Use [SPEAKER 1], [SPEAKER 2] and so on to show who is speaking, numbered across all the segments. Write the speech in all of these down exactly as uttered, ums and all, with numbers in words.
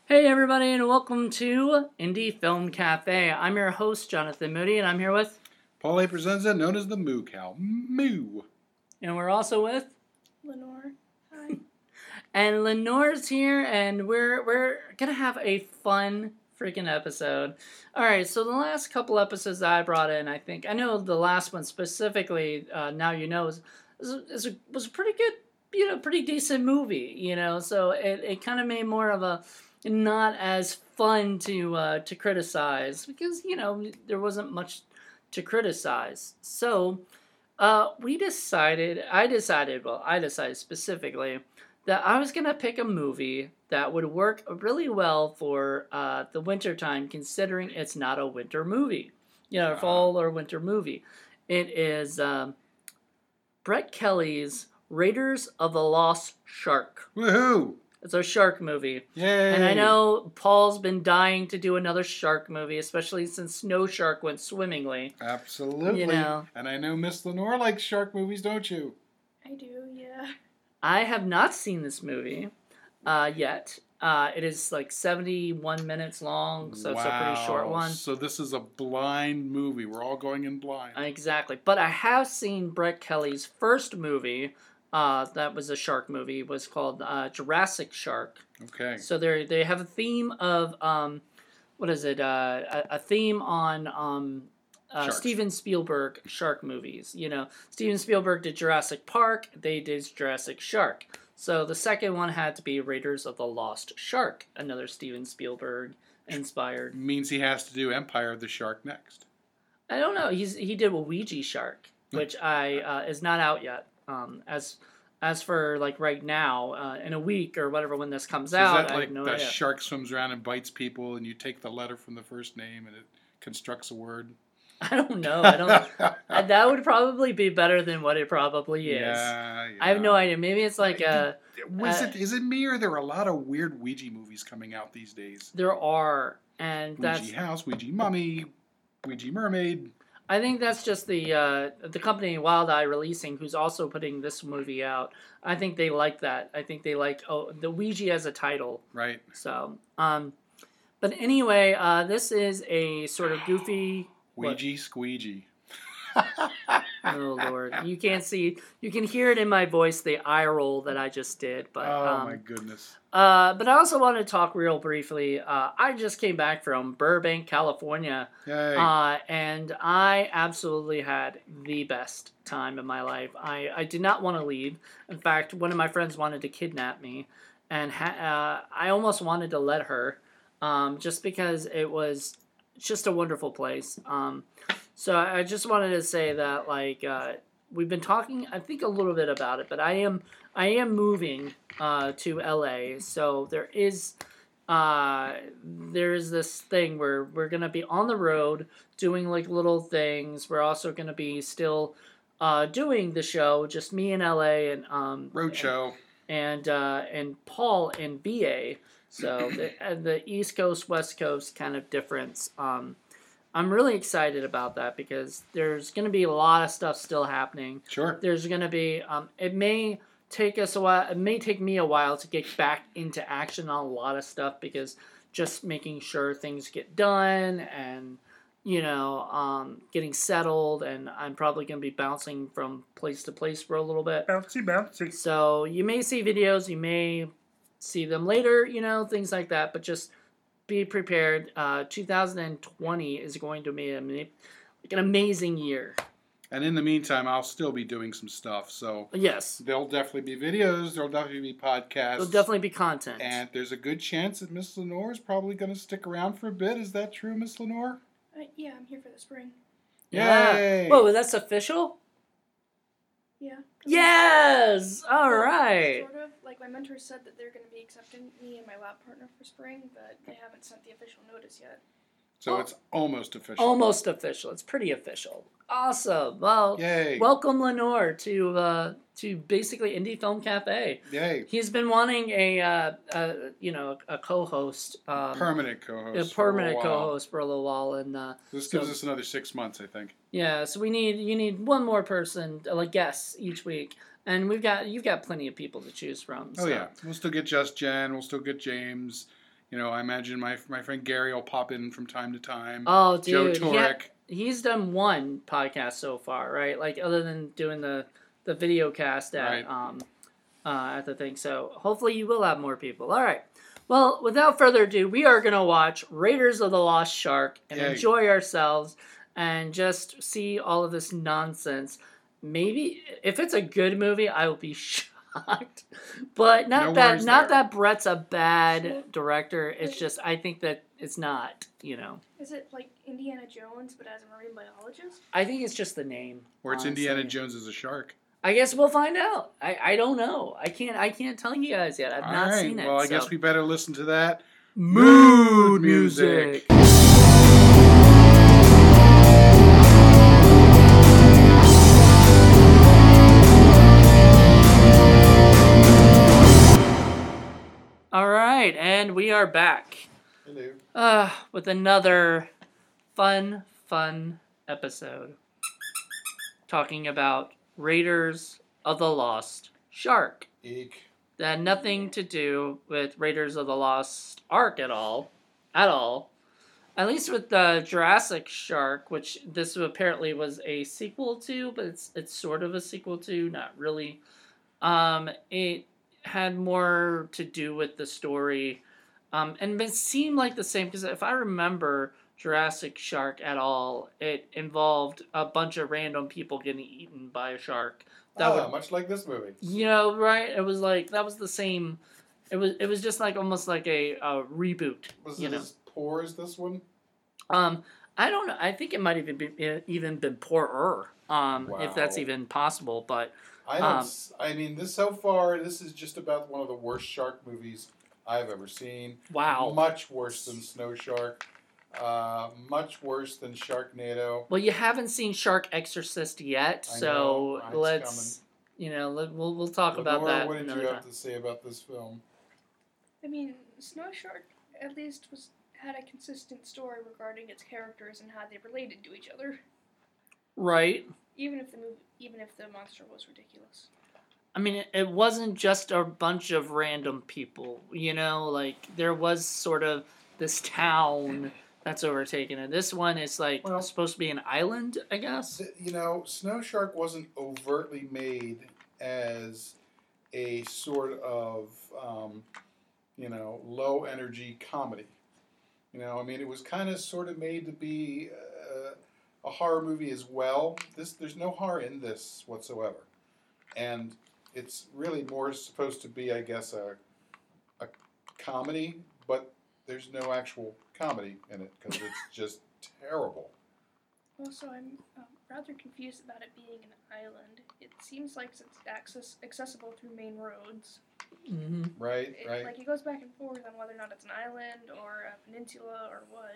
[SPEAKER 1] Hey everybody, and welcome to Indie Film Cafe. I'm your host, Jonathan Moody, and I'm here with...
[SPEAKER 2] Paul A. Presenza, known as the Moo Cow. Moo!
[SPEAKER 1] And we're also with...
[SPEAKER 3] Lenore. Hi.
[SPEAKER 1] And Lenore's here, and we're we're gonna have a fun freaking episode. Alright, so the last couple episodes that I brought in, I think... I know the last one specifically, uh, Now You Know, is, is, is a, was a pretty good, you know, pretty decent movie, you know? So it, it kind of made more of a... not as fun to uh, to criticize because, you know, there wasn't much to criticize. So uh, we decided, I decided, well, I decided specifically that I was going to pick a movie that would work really well for uh, the winter time, considering it's not a winter movie, you know, a fall or winter movie. It is um, Brett Kelly's Raiders of the Lost Shark.
[SPEAKER 2] Woohoo!
[SPEAKER 1] It's a shark movie.
[SPEAKER 2] Yay!
[SPEAKER 1] And I know Paul's been dying to do another shark movie, especially since Snow Shark went swimmingly.
[SPEAKER 2] Absolutely.
[SPEAKER 1] You know.
[SPEAKER 2] And I know Miss Lenore likes shark movies, don't you?
[SPEAKER 3] I do, yeah.
[SPEAKER 1] I have not seen this movie uh, yet. Uh, it is like seventy-one minutes long, so
[SPEAKER 2] wow.
[SPEAKER 1] it's a pretty short one.
[SPEAKER 2] So this is a blind movie. We're all going in blind.
[SPEAKER 1] Exactly. But I have seen Brett Kelly's first movie. Uh, that was a shark movie. It was called uh, Jurassic Shark.
[SPEAKER 2] Okay.
[SPEAKER 1] So they they have a theme of um, what is it? Uh, a, a theme on um, uh, Steven Spielberg shark movies. You know, Steven Spielberg did Jurassic Park. They did Jurassic Shark. So the second one had to be Raiders of the Lost Shark, another Steven Spielberg inspired.
[SPEAKER 2] Means he has to do Empire of the Shark next.
[SPEAKER 1] I don't know. He's he did a Ouija Shark, which I uh, is not out yet. Um, as as for like right now, uh, in a week or whatever when this comes
[SPEAKER 2] So
[SPEAKER 1] out,
[SPEAKER 2] is that
[SPEAKER 1] I
[SPEAKER 2] like
[SPEAKER 1] have no
[SPEAKER 2] the
[SPEAKER 1] idea.
[SPEAKER 2] shark swims around and bites people, and you take the letter from the first name and it constructs a word?
[SPEAKER 1] I don't know. I don't. That would probably be better than what it probably is.
[SPEAKER 2] Yeah, yeah.
[SPEAKER 1] I have no idea. Maybe it's like a.
[SPEAKER 2] Was
[SPEAKER 1] uh,
[SPEAKER 2] it? Is it me or there are a lot of weird Ouija movies coming out these days?
[SPEAKER 1] There are, and that's.
[SPEAKER 2] Ouija house, Ouija mummy, Ouija mermaid.
[SPEAKER 1] I think that's just the uh, the company Wild Eye Releasing, who's also putting this movie out. I think they like that. I think they like oh the Ouija as a title.
[SPEAKER 2] Right.
[SPEAKER 1] So, um, but anyway, uh, this is a sort of goofy.
[SPEAKER 2] Ouija squeegee.
[SPEAKER 1] Oh Lord, you can't see, you can hear it in my voice, the eye roll that I just did. But
[SPEAKER 2] oh
[SPEAKER 1] um,
[SPEAKER 2] my goodness.
[SPEAKER 1] Uh, but I also want to talk real briefly. Uh, I just came back from Burbank, California,
[SPEAKER 2] Yay.
[SPEAKER 1] uh, and I absolutely had the best time in my life. I, I did not want to leave. In fact, one of my friends wanted to kidnap me, and ha- uh, I almost wanted to let her, um, just because it was just a wonderful place. Um, so I just wanted to say that, like, uh, we've been talking, I think, a little bit about it, but I am I am moving uh, to L A, so there is uh, there is this thing where we're gonna be on the road doing like little things. We're also gonna be still uh, doing the show, just me in L A and um,
[SPEAKER 2] Roadshow.
[SPEAKER 1] and uh, and Paul in B A. So the, the East Coast West Coast kind of difference. Um, I'm really excited about that because there's going to be a lot of stuff still happening.
[SPEAKER 2] Sure.
[SPEAKER 1] There's going to be, um, it may take us a while, it may take me a while to get back into action on a lot of stuff because just making sure things get done and, you know, um, getting settled, and I'm probably going to be bouncing from place to place for a little bit.
[SPEAKER 2] Bouncy, bouncy.
[SPEAKER 1] So you may see videos, you may see them later, you know, things like that, but just be prepared. Uh, two thousand twenty is going to be a, like an amazing year.
[SPEAKER 2] And in the meantime, I'll still be doing some stuff. So
[SPEAKER 1] Yes.
[SPEAKER 2] there'll definitely be videos. There'll definitely be podcasts.
[SPEAKER 1] There'll definitely be content.
[SPEAKER 2] And there's a good chance that Miss Lenore is probably going to stick around for a bit. Is that true, Miss Lenore?
[SPEAKER 3] Uh, yeah, I'm here for the spring.
[SPEAKER 1] Yeah.
[SPEAKER 2] Yay!
[SPEAKER 1] Whoa, that's official?
[SPEAKER 3] Yeah.
[SPEAKER 1] Yes! All
[SPEAKER 3] Well,
[SPEAKER 1] right.
[SPEAKER 3] Sort of. Like, my mentor said that they're going to be accepting me and my lab partner for spring, but they haven't sent the official notice yet.
[SPEAKER 2] So
[SPEAKER 1] Oh.
[SPEAKER 2] it's almost official.
[SPEAKER 1] Almost official. It's pretty official. Awesome. Well,
[SPEAKER 2] Yay.
[SPEAKER 1] welcome Lenore to uh, to basically Indie Film Cafe.
[SPEAKER 2] Yay.
[SPEAKER 1] He's been wanting a, uh, a you know, a co-host. Um,
[SPEAKER 2] Permanent co-host.
[SPEAKER 1] a
[SPEAKER 2] for
[SPEAKER 1] permanent
[SPEAKER 2] while.
[SPEAKER 1] co-host for a little while, and uh,
[SPEAKER 2] This
[SPEAKER 1] so-
[SPEAKER 2] gives us another six months, I think.
[SPEAKER 1] yeah, so we need you need one more person, uh, like guests each week, and we've got you've got plenty of people to choose from.
[SPEAKER 2] Oh
[SPEAKER 1] so.
[SPEAKER 2] yeah, we'll still get Just Jen. We'll still get James. You know, I imagine my my friend Gary will pop in from time to time.
[SPEAKER 1] Oh,
[SPEAKER 2] Joe
[SPEAKER 1] dude, he
[SPEAKER 2] Torek.
[SPEAKER 1] ha- he's done one podcast so far, right? Like other than doing the the video cast at
[SPEAKER 2] Right.
[SPEAKER 1] um uh, at the thing. So hopefully you will have more people. All right. Well, without further ado, we are gonna watch Raiders of the Lost Shark and
[SPEAKER 2] Yay.
[SPEAKER 1] enjoy ourselves and just see all of this nonsense. Maybe if it's a good movie, I will be shocked. But not
[SPEAKER 2] No
[SPEAKER 1] that
[SPEAKER 2] worries
[SPEAKER 1] not
[SPEAKER 2] there.
[SPEAKER 1] that Brett's a bad director. It's just I think that it's not. You know.
[SPEAKER 3] Is it like Indiana Jones, but as a marine biologist?
[SPEAKER 1] I think it's just the name.
[SPEAKER 2] Or it's
[SPEAKER 1] honestly.
[SPEAKER 2] Indiana Jones as a shark.
[SPEAKER 1] I guess we'll find out. I, I don't know. I can't I can't tell you guys yet. I've
[SPEAKER 2] All
[SPEAKER 1] not
[SPEAKER 2] right.
[SPEAKER 1] seen it.
[SPEAKER 2] Well, I
[SPEAKER 1] so.
[SPEAKER 2] guess we better listen to that.
[SPEAKER 1] Mood
[SPEAKER 2] music.
[SPEAKER 1] All right, and we are back.
[SPEAKER 2] Hello.
[SPEAKER 1] Uh, with another fun, fun episode. Talking about Raiders of the Lost Shark.
[SPEAKER 2] Eek.
[SPEAKER 1] That had nothing to do with Raiders of the Lost Ark at all. At all. At least with the Jurassic Shark, which this apparently was a sequel to, but it's it's sort of a sequel to, not really. Um, it had more to do with the story. Um, and it seemed like the same, because if I remember Jurassic Shark at all, it involved a bunch of random people getting eaten by a shark. That
[SPEAKER 2] Ah,
[SPEAKER 1] would,
[SPEAKER 2] much like this movie.
[SPEAKER 1] you know, right? It was like, that was the same, it was it was just like almost like a, a reboot,
[SPEAKER 2] Was
[SPEAKER 1] you
[SPEAKER 2] it
[SPEAKER 1] know.
[SPEAKER 2] as poor as this one?
[SPEAKER 1] Um, I don't know, I think it might even be, even been poorer, um, if that's
[SPEAKER 2] Wow.
[SPEAKER 1] even possible, but
[SPEAKER 2] I don't.
[SPEAKER 1] Um,
[SPEAKER 2] s- I mean, this so far, this is just about one of the worst shark movies I've ever seen.
[SPEAKER 1] wow.
[SPEAKER 2] Much worse than Snow Shark. Uh, much worse than Sharknado.
[SPEAKER 1] Well, you haven't seen Shark Exorcist yet,
[SPEAKER 2] I
[SPEAKER 1] so
[SPEAKER 2] know, it's
[SPEAKER 1] let's, you know, let, we'll we'll talk about
[SPEAKER 2] Lenore,
[SPEAKER 1] that
[SPEAKER 2] what did
[SPEAKER 1] another
[SPEAKER 2] you
[SPEAKER 1] time.
[SPEAKER 2] have to say about this film?
[SPEAKER 3] I mean, Snow Shark at least was had a consistent story regarding its characters and how they related to each other,
[SPEAKER 1] Right.
[SPEAKER 3] even if the movie, even if the monster was ridiculous.
[SPEAKER 1] I mean, it, it wasn't just a bunch of random people, you know, like there was sort of this town that's overtaken it. This one is like
[SPEAKER 2] Well-
[SPEAKER 1] supposed to be an island, I guess.
[SPEAKER 2] Th- You know, Snow Shark wasn't overtly made as a sort of, um, you know, low energy comedy. You know, I mean, it was kind of sort of made to be uh, a horror movie as well. This, there's no horror in this whatsoever, and it's really more supposed to be, I guess, a a comedy, but there's no actual comedy in it because it's just terrible.
[SPEAKER 3] Also, I'm um, rather confused about it being an island. It seems like it's access accessible through main roads.
[SPEAKER 1] Mm-hmm.
[SPEAKER 2] Right,
[SPEAKER 3] It,
[SPEAKER 2] right.
[SPEAKER 3] Like it goes back and forth on whether or not it's an island or a peninsula or what.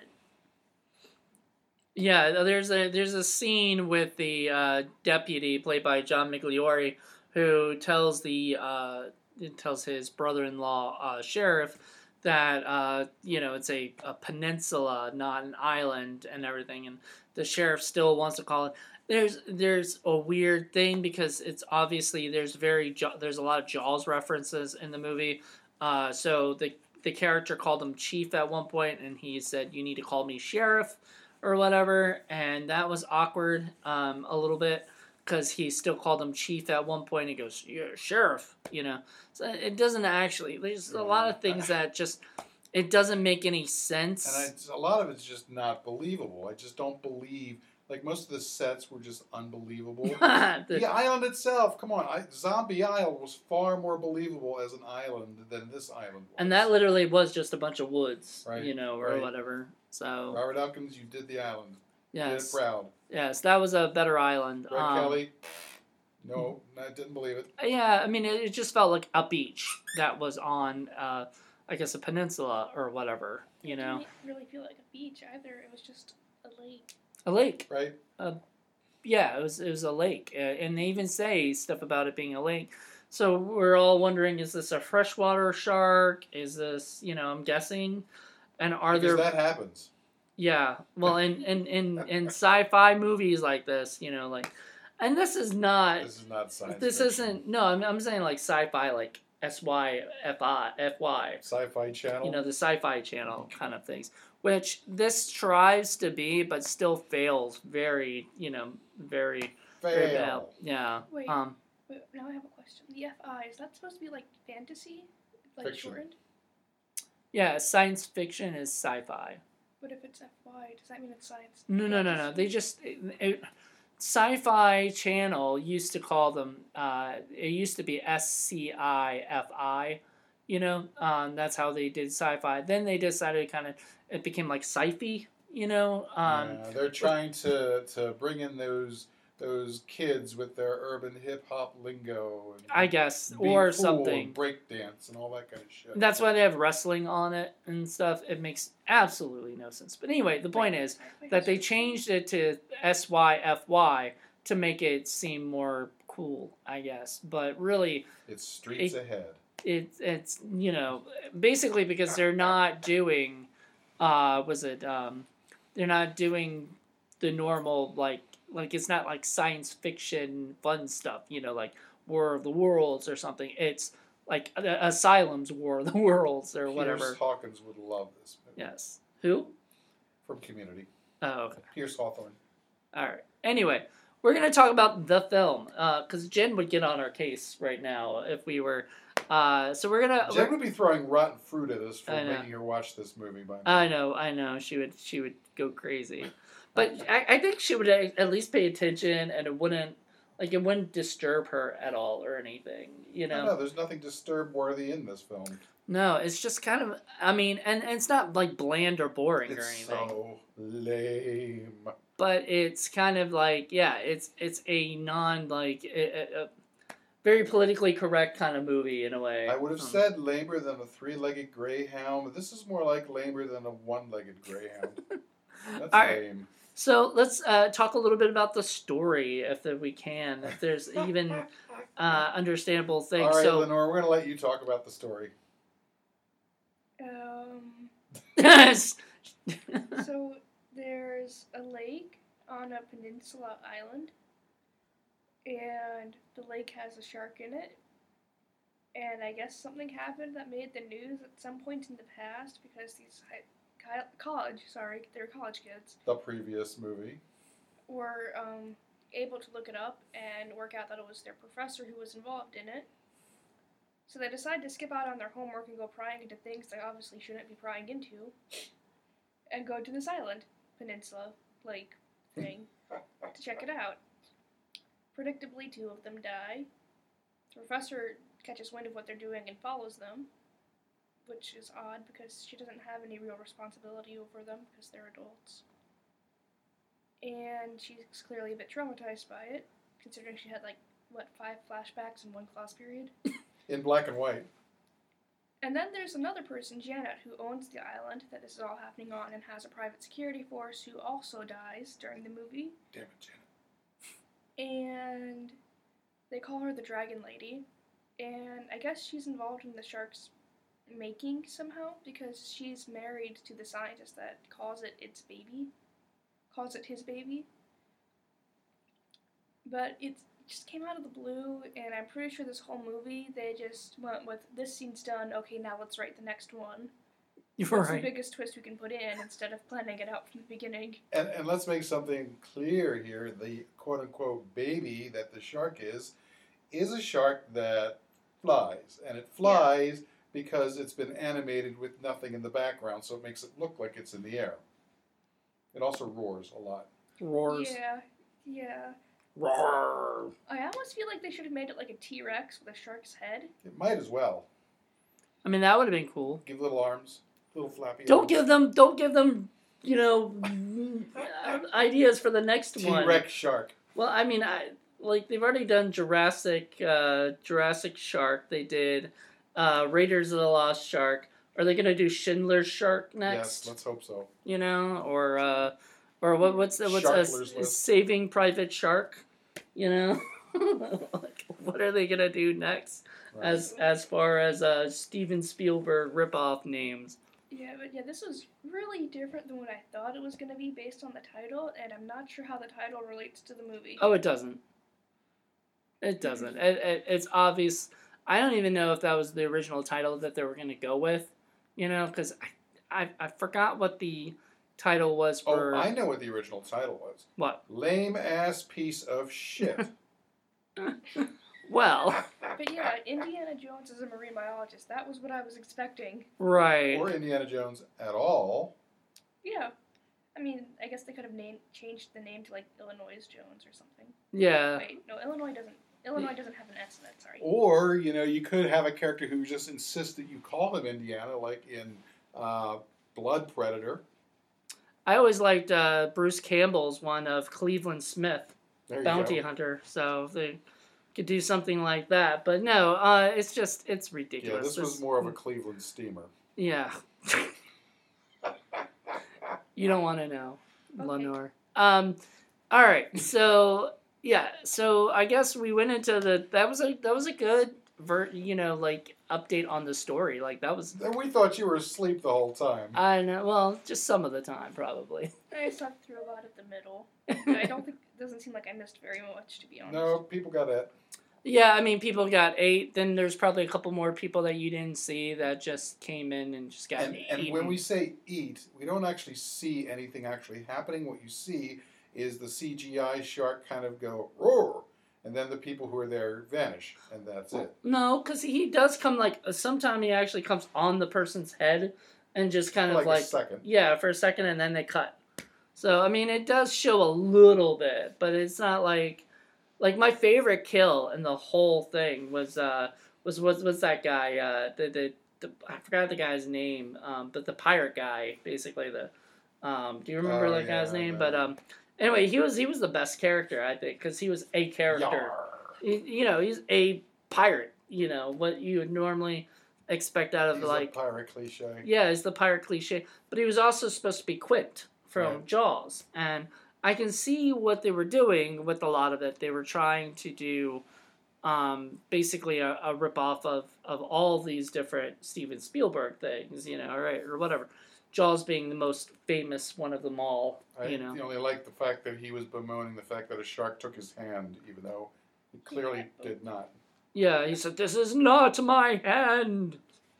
[SPEAKER 1] Yeah, there's a there's a scene with the uh, deputy played by John Migliore who tells the uh, tells his brother-in-law uh, sheriff that uh, you know it's a, a peninsula, not an island, and everything, and the sheriff still wants to call it. There's there's a weird thing because it's obviously there's very there's a lot of Jaws references in the movie. Uh, so the the character called him Chief at one point, and he said, "You need to call me Sheriff," or whatever, and that was awkward um, a little bit because he still called him Chief at one point. He goes, "You're Sheriff," you know. So it doesn't actually. There's a lot of things that just it doesn't make any sense.
[SPEAKER 2] And I, it's- a lot of it's just not believable. I just don't believe. Like most of the sets were just unbelievable.
[SPEAKER 1] The-
[SPEAKER 2] The island itself, come on, I, Zombie Isle was far more believable as an island than this island was.
[SPEAKER 1] and that literally was just a bunch of woods,
[SPEAKER 2] Right,
[SPEAKER 1] you know, or
[SPEAKER 2] right.
[SPEAKER 1] whatever. So
[SPEAKER 2] Robert Elkins, you did the island. You did
[SPEAKER 1] yes,
[SPEAKER 2] it proud.
[SPEAKER 1] yes, that was a better island.
[SPEAKER 2] Greg
[SPEAKER 1] Um,
[SPEAKER 2] Kelly, no, I didn't believe it.
[SPEAKER 1] Yeah, I mean, it, it just felt like a beach that was on, uh, I guess, a peninsula or whatever, you know.
[SPEAKER 3] It didn't really feel like a beach either. It was just a lake.
[SPEAKER 1] A lake.
[SPEAKER 2] Right?
[SPEAKER 1] Yeah, it was it was a lake. Uh, and they even say stuff about it being a lake. So we're all wondering, is this a freshwater shark? Is this, you know, I'm guessing. And are
[SPEAKER 2] Because
[SPEAKER 1] there...
[SPEAKER 2] that happens.
[SPEAKER 1] Yeah, well, in, in, in, in sci-fi movies like this, you know, like... And this is not...
[SPEAKER 2] This is not science
[SPEAKER 1] This
[SPEAKER 2] fiction.
[SPEAKER 1] isn't... No, I'm, I'm saying like sci-fi, like S Y F I F Y.
[SPEAKER 2] Sci-Fi Channel.
[SPEAKER 1] You know, the Sci-Fi Channel kind of things, which this tries to be, but still fails very, you know, very, very bad.
[SPEAKER 2] Fail.
[SPEAKER 1] Yeah.
[SPEAKER 3] Wait.
[SPEAKER 1] Um,
[SPEAKER 3] Wait, now I have a question. The F I, is that supposed to be like fantasy? Like
[SPEAKER 2] Fiction.
[SPEAKER 3] shortened?
[SPEAKER 1] yeah, science fiction is sci-fi.
[SPEAKER 3] But if it's F Y, does that mean it's science?
[SPEAKER 1] No, no, no, no. They just it, it, Sci-Fi Channel used to call them. Uh, it used to be S C I F I. You know, um, that's how they did sci-fi. Then they decided kind of it became like sci-fi. You know, um,
[SPEAKER 2] yeah, they're trying to, to bring in those those kids with their urban hip hop lingo. And
[SPEAKER 1] I guess,
[SPEAKER 2] be
[SPEAKER 1] or
[SPEAKER 2] cool
[SPEAKER 1] something.
[SPEAKER 2] And break dance and all that kind of shit.
[SPEAKER 1] That's why they have wrestling on it and stuff. It makes absolutely no sense. But anyway, the point is that they changed it to S Y F Y to make it seem more cool, I guess. But really,
[SPEAKER 2] It's streets
[SPEAKER 1] it-
[SPEAKER 2] ahead.
[SPEAKER 1] it, it's, you know, basically because they're not doing, uh, was it, um, they're not doing the normal, like, like it's not like science fiction fun stuff, you know, like War of the Worlds or something. It's like uh, Asylum's War of the Worlds or whatever.
[SPEAKER 2] Pierce Hawkins would love this movie.
[SPEAKER 1] Yes. Who?
[SPEAKER 2] From Community.
[SPEAKER 1] Oh, okay.
[SPEAKER 2] Pierce Hawthorne.
[SPEAKER 1] All right. Anyway, we're going to talk about the film because Jen would get on our case right now if we were. Uh, so we're gonna.
[SPEAKER 2] Jen
[SPEAKER 1] we're-
[SPEAKER 2] would be throwing rotten fruit at us for
[SPEAKER 1] I know.
[SPEAKER 2] making her watch this movie by now.
[SPEAKER 1] I know, I know. She would, she would go crazy, but I, I think she would at least pay attention, and it wouldn't, like, it wouldn't disturb her at all or anything. You know.
[SPEAKER 2] No, no, there's nothing disturb worthy in this film.
[SPEAKER 1] No, it's just kind of. I mean, and, and it's not like bland or boring or
[SPEAKER 2] It's
[SPEAKER 1] anything.
[SPEAKER 2] so lame.
[SPEAKER 1] But it's kind of like, yeah, it's it's a non like a, a, a very politically correct kind of movie in a way.
[SPEAKER 2] I would have
[SPEAKER 1] Um,
[SPEAKER 2] said lamer than a three-legged greyhound, but this is more like lamer than a one-legged greyhound. That's
[SPEAKER 1] All right.
[SPEAKER 2] lame.
[SPEAKER 1] So let's uh, talk a little bit about the story, if that we can, if there's even uh, understandable things.
[SPEAKER 2] All right,
[SPEAKER 1] so,
[SPEAKER 2] Lenore, we're going to let you talk about the story.
[SPEAKER 3] Um,
[SPEAKER 1] yes.
[SPEAKER 3] so there's a lake on a peninsula island, and the lake has a shark in it. And I guess something happened that made the news at some point in the past because these high, ki- college, sorry, they were college kids,
[SPEAKER 2] The previous movie.
[SPEAKER 3] were um, able to look it up and work out that it was their professor who was involved in it. So they decided to skip out on their homework and go prying into things they obviously shouldn't be prying into, and go to this island, peninsula, lake thing, to check it out. Predictably, two of them die. The professor catches wind of what they're doing and follows them, which is odd because she doesn't have any real responsibility over them because they're adults. And she's clearly a bit traumatized by it, considering she had, like, what, five flashbacks in one class period?
[SPEAKER 2] In black and white.
[SPEAKER 3] And then there's another person, Janet, who owns the island that this is all happening on and has a private security force who also dies during the movie.
[SPEAKER 2] Damn it, Janet.
[SPEAKER 3] And they call her the Dragon Lady. And I guess she's involved in the shark's making somehow because she's married to the scientist that calls it its baby. Calls it his baby. But it just came out of the blue, and I'm pretty sure this whole movie, they just went with, this scene's done, okay, now let's write the next one.
[SPEAKER 1] You're
[SPEAKER 3] What's the
[SPEAKER 1] right.
[SPEAKER 3] biggest twist we can put in instead of planning it out from the beginning?
[SPEAKER 2] And, and let's make something clear here. The quote-unquote baby that the shark is, is a shark that flies. And it flies because it's been animated with nothing in the background, so it makes it look like it's in the air. It also roars a lot.
[SPEAKER 1] Roars.
[SPEAKER 3] Yeah, yeah.
[SPEAKER 1] Roar.
[SPEAKER 3] I almost feel like they should have made it like a T-Rex with a shark's head.
[SPEAKER 2] It might as well.
[SPEAKER 1] I mean, that would have been cool.
[SPEAKER 2] Give little arms, little flappy
[SPEAKER 1] Don't
[SPEAKER 2] arms.
[SPEAKER 1] give them, don't give them, you know, ideas for the next one.
[SPEAKER 2] T-Rex shark.
[SPEAKER 1] Well, I mean, I like they've already done Jurassic, uh, Jurassic Shark. They did uh, Raiders of the Lost Shark. Are they gonna do Schindler's Shark next?
[SPEAKER 2] Yes, let's hope so.
[SPEAKER 1] You know, or uh, or what? What's the what's
[SPEAKER 2] Sharkler's
[SPEAKER 1] a,
[SPEAKER 2] List.
[SPEAKER 1] Saving Private Shark? You know, like, what are they gonna do next?
[SPEAKER 2] Right.
[SPEAKER 1] As as far as uh, Steven Spielberg ripoff names.
[SPEAKER 3] Yeah, but yeah, this was really different than what I thought it was going to be based on the title, and I'm not sure how the title relates to the movie.
[SPEAKER 1] Oh, it doesn't. It doesn't. It, it, it's obvious. I don't even know if that was the original title that they were going to go with, you know, because I, I I forgot what the title was for.
[SPEAKER 2] Oh, I know what the original title was.
[SPEAKER 1] What?
[SPEAKER 2] Lame ass piece of shit.
[SPEAKER 1] Well.
[SPEAKER 3] But yeah, Indiana Jones is a marine biologist. That was what I was expecting.
[SPEAKER 1] Right.
[SPEAKER 2] Or Indiana Jones at all.
[SPEAKER 3] Yeah. I mean, I guess they could have named changed the name to like Illinois Jones or something.
[SPEAKER 1] Yeah.
[SPEAKER 3] Wait, no, Illinois doesn't. Illinois doesn't have an S in it. Sorry.
[SPEAKER 2] Or, you know, you could have a character who just insists that you call him Indiana, like in uh, Blood Predator.
[SPEAKER 1] I always liked uh, Bruce Campbell's one of Cleveland Smith,
[SPEAKER 2] There you
[SPEAKER 1] Bounty
[SPEAKER 2] go.
[SPEAKER 1] Hunter. So they could do something like that. But no, uh, it's just, it's ridiculous.
[SPEAKER 2] Yeah, this was
[SPEAKER 1] It's-
[SPEAKER 2] more of a Cleveland steamer.
[SPEAKER 1] Yeah. You don't want to know,
[SPEAKER 3] Okay.
[SPEAKER 1] Lenore. Um, all right, so yeah, so I guess we went into the that was a that was a good ver you know like update on the story. Like that was
[SPEAKER 2] And we thought you were asleep the whole time.
[SPEAKER 1] I know well just some of the time probably.
[SPEAKER 3] I slept through a lot at the middle. But I don't think it doesn't seem like I missed very much, to be honest.
[SPEAKER 2] No, people got it.
[SPEAKER 1] Yeah, I mean people got eight. Then there's probably a couple more people that you didn't see that just came in and just got
[SPEAKER 2] And,
[SPEAKER 1] eaten.
[SPEAKER 2] and when we say eat, we don't actually see anything actually happening. What you see is the C G I shark kind of go roar, and then the people who are there vanish, and that's it.
[SPEAKER 1] No, because he does come like sometime he actually comes on the person's head and just kind
[SPEAKER 2] For
[SPEAKER 1] of
[SPEAKER 2] like
[SPEAKER 1] like
[SPEAKER 2] a second.
[SPEAKER 1] yeah for a second and then they cut. So I mean it does show a little bit, but it's not like like my favorite kill in the whole thing was uh was was was that guy uh the the, the I forgot the guy's name um but the pirate guy basically the um do you remember
[SPEAKER 2] Oh,
[SPEAKER 1] that guy's
[SPEAKER 2] yeah,
[SPEAKER 1] name?
[SPEAKER 2] the-
[SPEAKER 1] But um anyway he was he was the best character I think because he was a character.
[SPEAKER 2] Yar.
[SPEAKER 1] You you know, he's a pirate. You know what you would normally expect out of
[SPEAKER 2] He's
[SPEAKER 1] like
[SPEAKER 2] a pirate cliche.
[SPEAKER 1] yeah, it's the pirate cliche. But he was also supposed to be Quint from
[SPEAKER 2] Right.
[SPEAKER 1] Jaws, and I can see what they were doing with a lot of it. They were trying to do um, basically a, a ripoff of of all these different Steven Spielberg things. You know, right or whatever. Jaws being the most famous one of them all.
[SPEAKER 2] I
[SPEAKER 1] You know.
[SPEAKER 2] only like the fact that he was bemoaning the fact that a shark took his hand, even though he clearly did not.
[SPEAKER 1] Yeah, he said, "This is not my hand."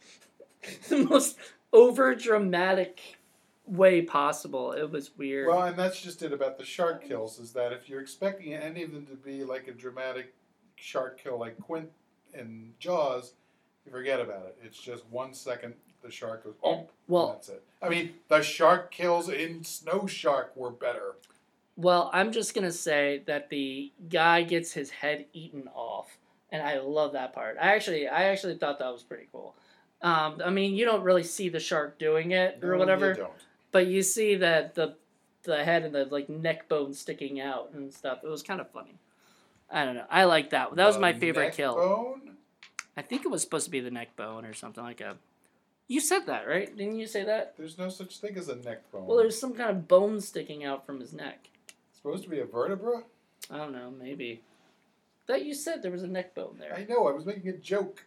[SPEAKER 1] The most over dramatic way possible. It was weird.
[SPEAKER 2] Well, and that's just it about the shark kills, is that if you're expecting any of them to be like a dramatic shark kill like Quint in Jaws, you forget about it. It's just one second, the shark goes, oh,
[SPEAKER 1] well,
[SPEAKER 2] that's it. I mean, the shark kills in Snow Shark were better.
[SPEAKER 1] well, I'm just gonna say that the guy gets his head eaten off, and I love that part. I actually, I actually thought that was pretty cool. Um, I mean, you don't really see the shark doing it or
[SPEAKER 2] No,
[SPEAKER 1] whatever,
[SPEAKER 2] You don't.
[SPEAKER 1] but you see that the the head and the like neck bone sticking out and stuff. It was kind of funny. I don't know. I like that. That was
[SPEAKER 2] The
[SPEAKER 1] my favorite
[SPEAKER 2] neck
[SPEAKER 1] kill.
[SPEAKER 2] Bone?
[SPEAKER 1] I think it was supposed to be the neck bone or something like a. You said that, right? Didn't you say that?
[SPEAKER 2] There's no such thing as a neck bone.
[SPEAKER 1] Well, there's some kind of bone sticking out from his neck.
[SPEAKER 2] It's supposed to be a vertebra?
[SPEAKER 1] I don't know, maybe. That you said there was a neck bone there.
[SPEAKER 2] I know, I was making a joke.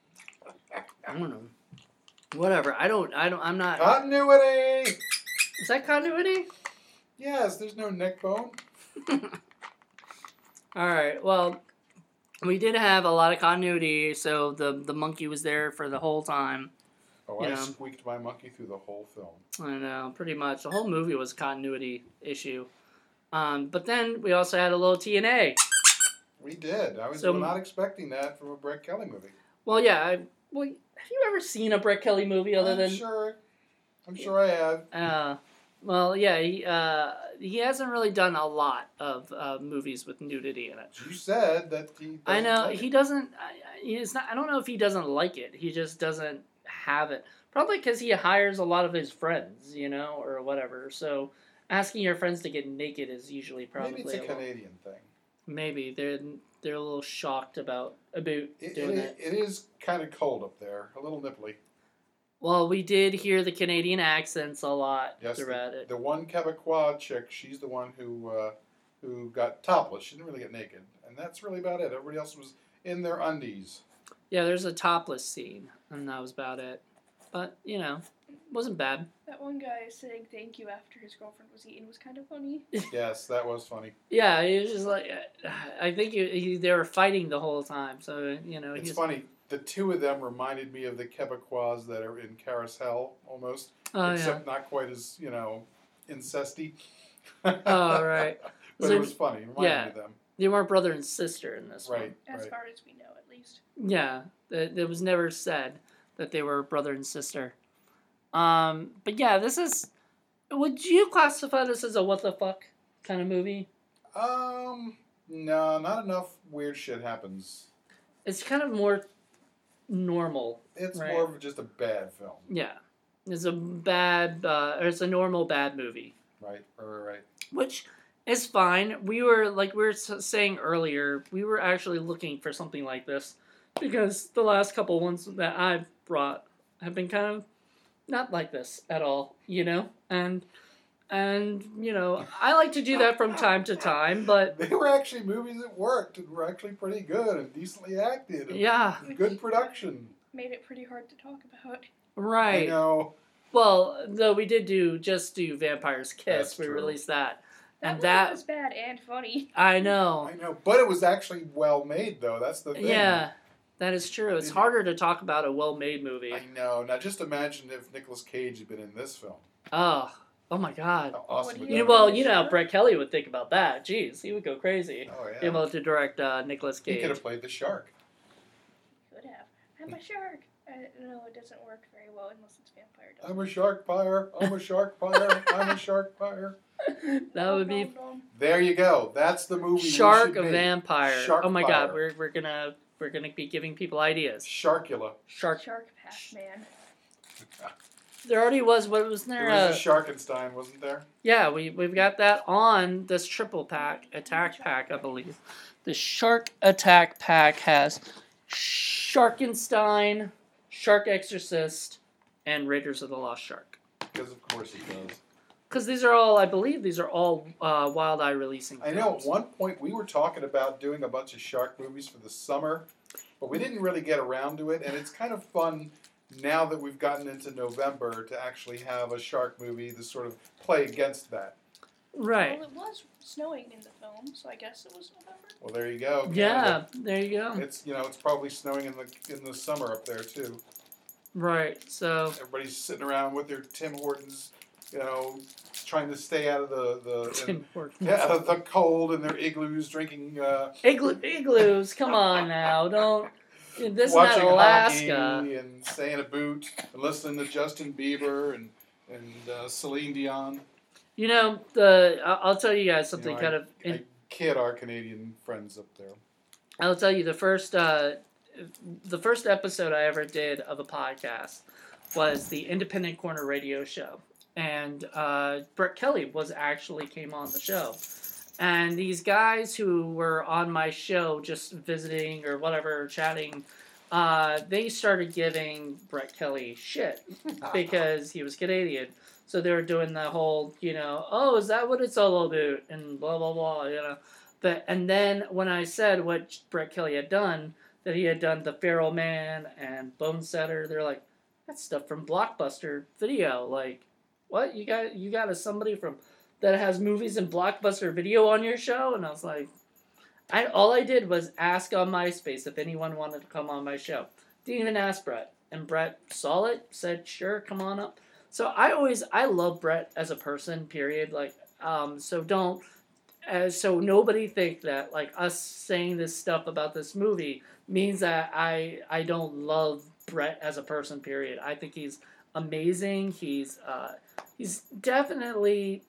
[SPEAKER 1] I don't know. Whatever. I don't. I don't. I'm not.
[SPEAKER 2] Continuity!
[SPEAKER 1] Is that continuity?
[SPEAKER 2] Yes, there's no neck bone.
[SPEAKER 1] All right. Well, we did have a lot of continuity, so the the monkey was there for the whole time.
[SPEAKER 2] Oh,
[SPEAKER 1] You
[SPEAKER 2] I
[SPEAKER 1] know.
[SPEAKER 2] squeaked my monkey through the whole film.
[SPEAKER 1] I know, pretty much. The whole movie was a continuity issue. Um, but then we also had a little T N A.
[SPEAKER 2] We did. I was
[SPEAKER 1] So-
[SPEAKER 2] not expecting that from a Brett Kelly movie.
[SPEAKER 1] Well, yeah. I, well, have you ever seen a Brett Kelly movie other
[SPEAKER 2] I'm
[SPEAKER 1] than?
[SPEAKER 2] sure. I'm sure I have.
[SPEAKER 1] Uh, well, yeah. He uh, he hasn't really done a lot of uh, movies with nudity in it.
[SPEAKER 2] You said that he.
[SPEAKER 1] I
[SPEAKER 2] doesn't
[SPEAKER 1] know
[SPEAKER 2] like
[SPEAKER 1] he
[SPEAKER 2] it.
[SPEAKER 1] doesn't. I- He's not. I don't know if he doesn't like it. He just doesn't have it. Probably because he hires a lot of his friends, you know, or whatever. So asking your friends to get naked is usually probably
[SPEAKER 2] Maybe it's a
[SPEAKER 1] little-
[SPEAKER 2] Canadian thing.
[SPEAKER 1] maybe they're they're a little shocked about about
[SPEAKER 2] It,
[SPEAKER 1] doing
[SPEAKER 2] it,
[SPEAKER 1] that.
[SPEAKER 2] it is kind of cold up there, a little nipply.
[SPEAKER 1] Well, we did hear the Canadian accents a lot
[SPEAKER 2] Yes,
[SPEAKER 1] throughout it.
[SPEAKER 2] The one Quebecois chick, she's the one who uh, who got topless. She didn't really get naked, and that's really about it. Everybody else was in their undies.
[SPEAKER 1] Yeah, there's a topless scene, and that was about it. But you know, wasn't bad.
[SPEAKER 3] That one guy saying thank you after his girlfriend was eaten was kind of funny.
[SPEAKER 2] Yes, that was funny.
[SPEAKER 1] Yeah, he was just like, I think he, he, they were fighting the whole time. So you know,
[SPEAKER 2] It's
[SPEAKER 1] he's
[SPEAKER 2] funny. the two of them reminded me of the Quebecois that are in Carousel almost,
[SPEAKER 1] Oh,
[SPEAKER 2] except not quite as, you know, incesty.
[SPEAKER 1] Oh, right.
[SPEAKER 2] But
[SPEAKER 1] So-
[SPEAKER 2] it was funny. It reminded
[SPEAKER 1] yeah.
[SPEAKER 2] me of them.
[SPEAKER 1] They weren't brother and sister in this
[SPEAKER 2] Right,
[SPEAKER 3] As
[SPEAKER 2] right.
[SPEAKER 3] far as we know, at least.
[SPEAKER 1] one. Yeah, it, it was never said that they were brother and sister. Um, but yeah, this is. Would you classify this as a what the fuck kind of movie?
[SPEAKER 2] Um, no, not enough weird shit happens.
[SPEAKER 1] It's kind of more normal.
[SPEAKER 2] It's
[SPEAKER 1] Right.
[SPEAKER 2] more of just a bad film.
[SPEAKER 1] Yeah, it's a bad. Uh, or it's a normal bad movie,
[SPEAKER 2] Right, right, right, right.
[SPEAKER 1] which is fine. We were like we were s- saying earlier. We were actually looking for something like this because the last couple ones that I've brought have been kind of not like this at all, you know? And and you know, I like to do that from time to time, but
[SPEAKER 2] They were actually movies that worked and were actually pretty good and decently acted. And
[SPEAKER 1] yeah,
[SPEAKER 2] good production.
[SPEAKER 3] Made it pretty hard to talk about.
[SPEAKER 2] I
[SPEAKER 1] right.
[SPEAKER 2] know.
[SPEAKER 1] Well, though we did do just do Vampire's Kiss,
[SPEAKER 2] That's
[SPEAKER 1] we
[SPEAKER 2] true.
[SPEAKER 1] released that.
[SPEAKER 3] That
[SPEAKER 1] And
[SPEAKER 3] one
[SPEAKER 1] that
[SPEAKER 3] was bad and funny.
[SPEAKER 1] I know.
[SPEAKER 2] I know. But it was actually well made, though. That's the thing.
[SPEAKER 1] Yeah, that is true. It's
[SPEAKER 2] Did-
[SPEAKER 1] harder to talk about a well-made movie.
[SPEAKER 2] I know. Now, just imagine if Nicolas Cage had been in this film.
[SPEAKER 1] Oh, oh my God.
[SPEAKER 2] How awesome
[SPEAKER 3] Would
[SPEAKER 2] would
[SPEAKER 3] he
[SPEAKER 1] You know,
[SPEAKER 2] that
[SPEAKER 1] well,
[SPEAKER 2] be?
[SPEAKER 1] you know how
[SPEAKER 3] Sure.
[SPEAKER 1] Brett Kelly would think about that. Jeez, he would go crazy.
[SPEAKER 2] Oh, yeah.
[SPEAKER 1] Be able to direct uh, Nicolas
[SPEAKER 2] He
[SPEAKER 1] Cage.
[SPEAKER 2] could have played the shark.
[SPEAKER 3] Could have. I'm a shark. Uh, no, it doesn't work very well unless it's vampire. doesn't
[SPEAKER 2] I'm a shark fire. I'm a shark fire. I'm a shark fire.
[SPEAKER 1] That would be
[SPEAKER 3] Nom, nom, nom.
[SPEAKER 2] There you go. That's the movie.
[SPEAKER 1] Shark
[SPEAKER 2] we should make.
[SPEAKER 1] Vampire.
[SPEAKER 2] Shark
[SPEAKER 1] oh my
[SPEAKER 2] Fire.
[SPEAKER 1] God, we're we're gonna we're gonna be giving people ideas.
[SPEAKER 2] Sharkula.
[SPEAKER 1] Shark.
[SPEAKER 3] Shark Pack Man.
[SPEAKER 1] There already was. What was there?
[SPEAKER 2] There was
[SPEAKER 1] Uh,
[SPEAKER 2] a Sharkenstein, wasn't there?
[SPEAKER 1] yeah, we we've got that on this triple pack attack pack, I believe. The Shark Attack pack has Sharkenstein, Shark Exorcist, and Raiders of the Lost Shark.
[SPEAKER 2] Because of course it does.
[SPEAKER 1] Because these are all, I believe, these are all uh, Wild Eye releasing.
[SPEAKER 2] I know
[SPEAKER 1] films.
[SPEAKER 2] at one point we were talking about doing a bunch of shark movies for the summer, but we didn't really get around to it, and it's kind of fun now that we've gotten into November to actually have a shark movie to sort of play against that.
[SPEAKER 1] Right.
[SPEAKER 3] Well, it was snowing in the film, so I guess it was November.
[SPEAKER 2] Well, there you go.
[SPEAKER 1] Yeah, there you go.
[SPEAKER 2] It's you know it's probably snowing in the in the summer up there too.
[SPEAKER 1] Right. So
[SPEAKER 2] Everybody's sitting around with their Tim Hortons, you know, trying to stay out of the the
[SPEAKER 1] Tim Hortons.
[SPEAKER 2] yeah, out of the cold in their igloos, drinking, uh,
[SPEAKER 1] Igloo, igloos. Come on now, don't. This is
[SPEAKER 2] watching
[SPEAKER 1] not Alaska.
[SPEAKER 2] hockey and staying a boot and listening to Justin Bieber and and uh, Celine Dion.
[SPEAKER 1] You know the. I- I'll tell you guys something
[SPEAKER 2] You know,
[SPEAKER 1] kind
[SPEAKER 2] I,
[SPEAKER 1] of. In,
[SPEAKER 2] I kid our Canadian friends up there.
[SPEAKER 1] I'll tell you the first. Uh, the first episode I ever did of a podcast was the Independent Corner Radio Show, and uh, Brett Kelly was actually came on the show, and these guys who were on my show just visiting or whatever chatting. Uh, they started giving Brett Kelly shit because he was Canadian. So they were doing the whole, you know, oh, is that what it's all about? And blah, blah, blah, you know. But, and then when I said what Brett Kelly had done, that he had done The Feral Man and Bone Setter, they're like, that's stuff from Blockbuster Video. Like, what? You got you got a somebody from that has movies and Blockbuster Video on your show? And I was like, I all I did was ask on MySpace if anyone wanted to come on my show. Didn't even ask Brett. And Brett saw it, said, sure, come on up. So I always, I love Brett as a person, period. Like, um, so don't, uh, so nobody think that, like, us saying this stuff about this movie means that I, I don't love Brett as a person, period. I think he's amazing. He's, uh, he's definitely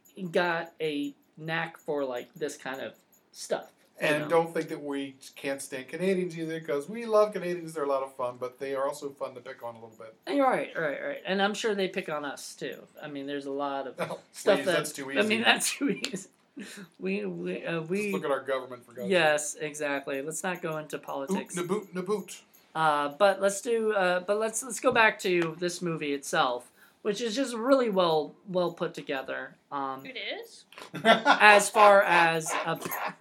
[SPEAKER 1] got a knack for, like, this kind of stuff. you
[SPEAKER 2] And
[SPEAKER 1] know?
[SPEAKER 2] don't think that we can't stand Canadians either, because we love Canadians. They're a lot of fun, but they are also fun to pick on a little bit.
[SPEAKER 1] You're right, right, right. And I'm sure they pick on us, too. I mean, there's a lot of
[SPEAKER 2] Oh,
[SPEAKER 1] stuff
[SPEAKER 2] please,
[SPEAKER 1] that,
[SPEAKER 2] that's too
[SPEAKER 1] I mean,
[SPEAKER 2] easy.
[SPEAKER 1] that's too easy. We, we, uh, we,
[SPEAKER 2] Just look at our government, for God's
[SPEAKER 1] yes, exactly. Let's not go into
[SPEAKER 2] sake. Oot,
[SPEAKER 1] politics.
[SPEAKER 2] naboot, naboot.
[SPEAKER 1] Uh, but let's do. Uh, but let's let's go back to this movie itself, which is just really well well put together. Um,
[SPEAKER 3] It is?
[SPEAKER 1] as far as uh,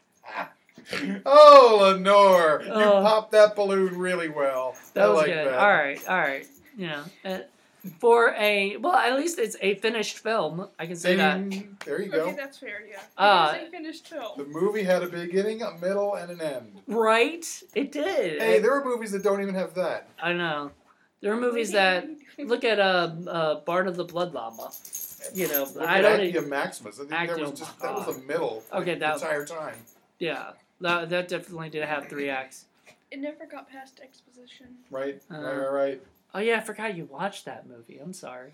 [SPEAKER 2] Oh, Lenore, you
[SPEAKER 1] Oh.
[SPEAKER 2] popped that balloon really well.
[SPEAKER 1] that
[SPEAKER 2] I
[SPEAKER 1] was
[SPEAKER 2] like
[SPEAKER 1] good.
[SPEAKER 2] that.
[SPEAKER 1] All right, all right. You know, uh, for a well, at least it's a finished film. I can say that.
[SPEAKER 2] Ding. There you go.
[SPEAKER 3] Okay, that's fair. Yeah.
[SPEAKER 1] Uh,
[SPEAKER 3] It was a finished film.
[SPEAKER 2] The movie had a beginning, a middle, and an end.
[SPEAKER 1] Right? It did.
[SPEAKER 2] Hey,
[SPEAKER 1] It-
[SPEAKER 2] there are movies that don't even have that.
[SPEAKER 1] I know. There are movies that look at uh, uh Bart of the Blood Llama. You know,
[SPEAKER 2] Look
[SPEAKER 1] I
[SPEAKER 2] at
[SPEAKER 1] don't.
[SPEAKER 2] Actium Maximus. I think that was
[SPEAKER 1] Actium-
[SPEAKER 2] just that was the middle.
[SPEAKER 1] Okay,
[SPEAKER 2] like,
[SPEAKER 1] that-
[SPEAKER 2] the entire time.
[SPEAKER 1] Yeah, that that definitely did have three acts.
[SPEAKER 3] It never got past exposition.
[SPEAKER 2] Right,
[SPEAKER 1] Uh,
[SPEAKER 2] right, right, right.
[SPEAKER 1] Oh yeah, I forgot you watched that movie. I'm sorry.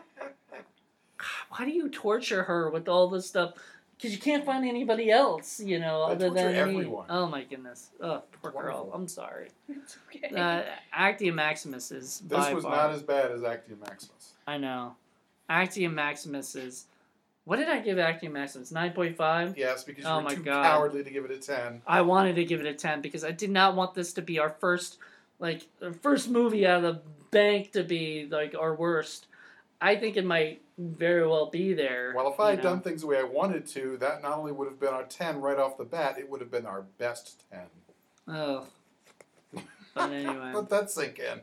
[SPEAKER 1] Why do you torture her with all this stuff? Because you can't find anybody else, you know,
[SPEAKER 2] I
[SPEAKER 1] other
[SPEAKER 2] torture
[SPEAKER 1] than me.
[SPEAKER 2] everyone.
[SPEAKER 1] Oh my goodness. Oh, poor girl.
[SPEAKER 2] Wonderful.
[SPEAKER 1] I'm sorry.
[SPEAKER 3] It's okay.
[SPEAKER 1] Uh, Actium Maximus is
[SPEAKER 2] This
[SPEAKER 1] by
[SPEAKER 2] was
[SPEAKER 1] far.
[SPEAKER 2] not as bad as Actium Maximus.
[SPEAKER 1] I know. Actium Maximus is. What did I give Actium Maximus? nine point five?
[SPEAKER 2] Yes, because you
[SPEAKER 1] Oh
[SPEAKER 2] were
[SPEAKER 1] my
[SPEAKER 2] too
[SPEAKER 1] God.
[SPEAKER 2] cowardly to give it a ten.
[SPEAKER 1] I wanted to give it a ten because I did not want this to be our first, like, the first movie out of the bank to be, like, our worst. I think it might very well be there.
[SPEAKER 2] Well, if I
[SPEAKER 1] you
[SPEAKER 2] had
[SPEAKER 1] know.
[SPEAKER 2] done things the way I wanted to, that not only would have been our ten right off the bat, it would have been our best ten.
[SPEAKER 1] Oh. But anyway.
[SPEAKER 2] Let that sink in.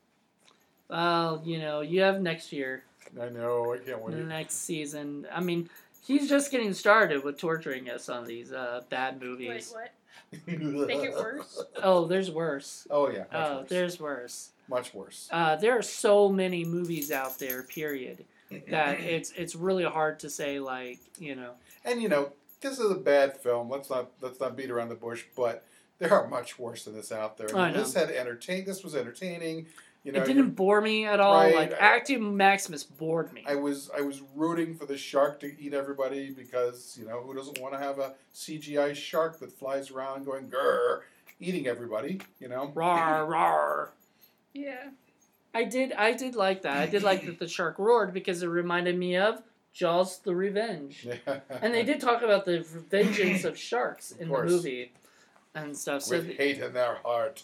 [SPEAKER 1] Well, you know, you have next year,
[SPEAKER 2] I know, I can't
[SPEAKER 1] the
[SPEAKER 2] wait.
[SPEAKER 1] next season. I mean, he's just getting started with torturing us on these uh, bad
[SPEAKER 3] Wait,
[SPEAKER 1] movies.
[SPEAKER 3] what? Make it worse?
[SPEAKER 1] Oh, there's worse.
[SPEAKER 2] Oh, yeah, much
[SPEAKER 1] Oh,
[SPEAKER 2] worse.
[SPEAKER 1] there's worse.
[SPEAKER 2] Much worse.
[SPEAKER 1] Uh, there are so many movies out there, period, that it's it's really hard to say, like, you know.
[SPEAKER 2] And, you know, this is a bad film. Let's not let's not beat around the bush, but there are much worse than this out there. I mean,
[SPEAKER 1] I know.
[SPEAKER 2] this had entertain. This was entertaining. You know,
[SPEAKER 1] It didn't bore me at all.
[SPEAKER 2] Right.
[SPEAKER 1] Like, Actium Maximus bored me.
[SPEAKER 2] I was I was rooting for the shark to eat everybody because, you know, who doesn't want to have a C G I shark that flies around going grrr, eating everybody, you know?
[SPEAKER 1] Rawr, rawr.
[SPEAKER 3] Yeah.
[SPEAKER 1] I did I did like that. I did like that the shark roared because it reminded me of Jaws the Revenge. And they did talk about the vengeance of sharks in
[SPEAKER 2] Of
[SPEAKER 1] the
[SPEAKER 2] course.
[SPEAKER 1] movie and stuff. So
[SPEAKER 2] With hate in their heart.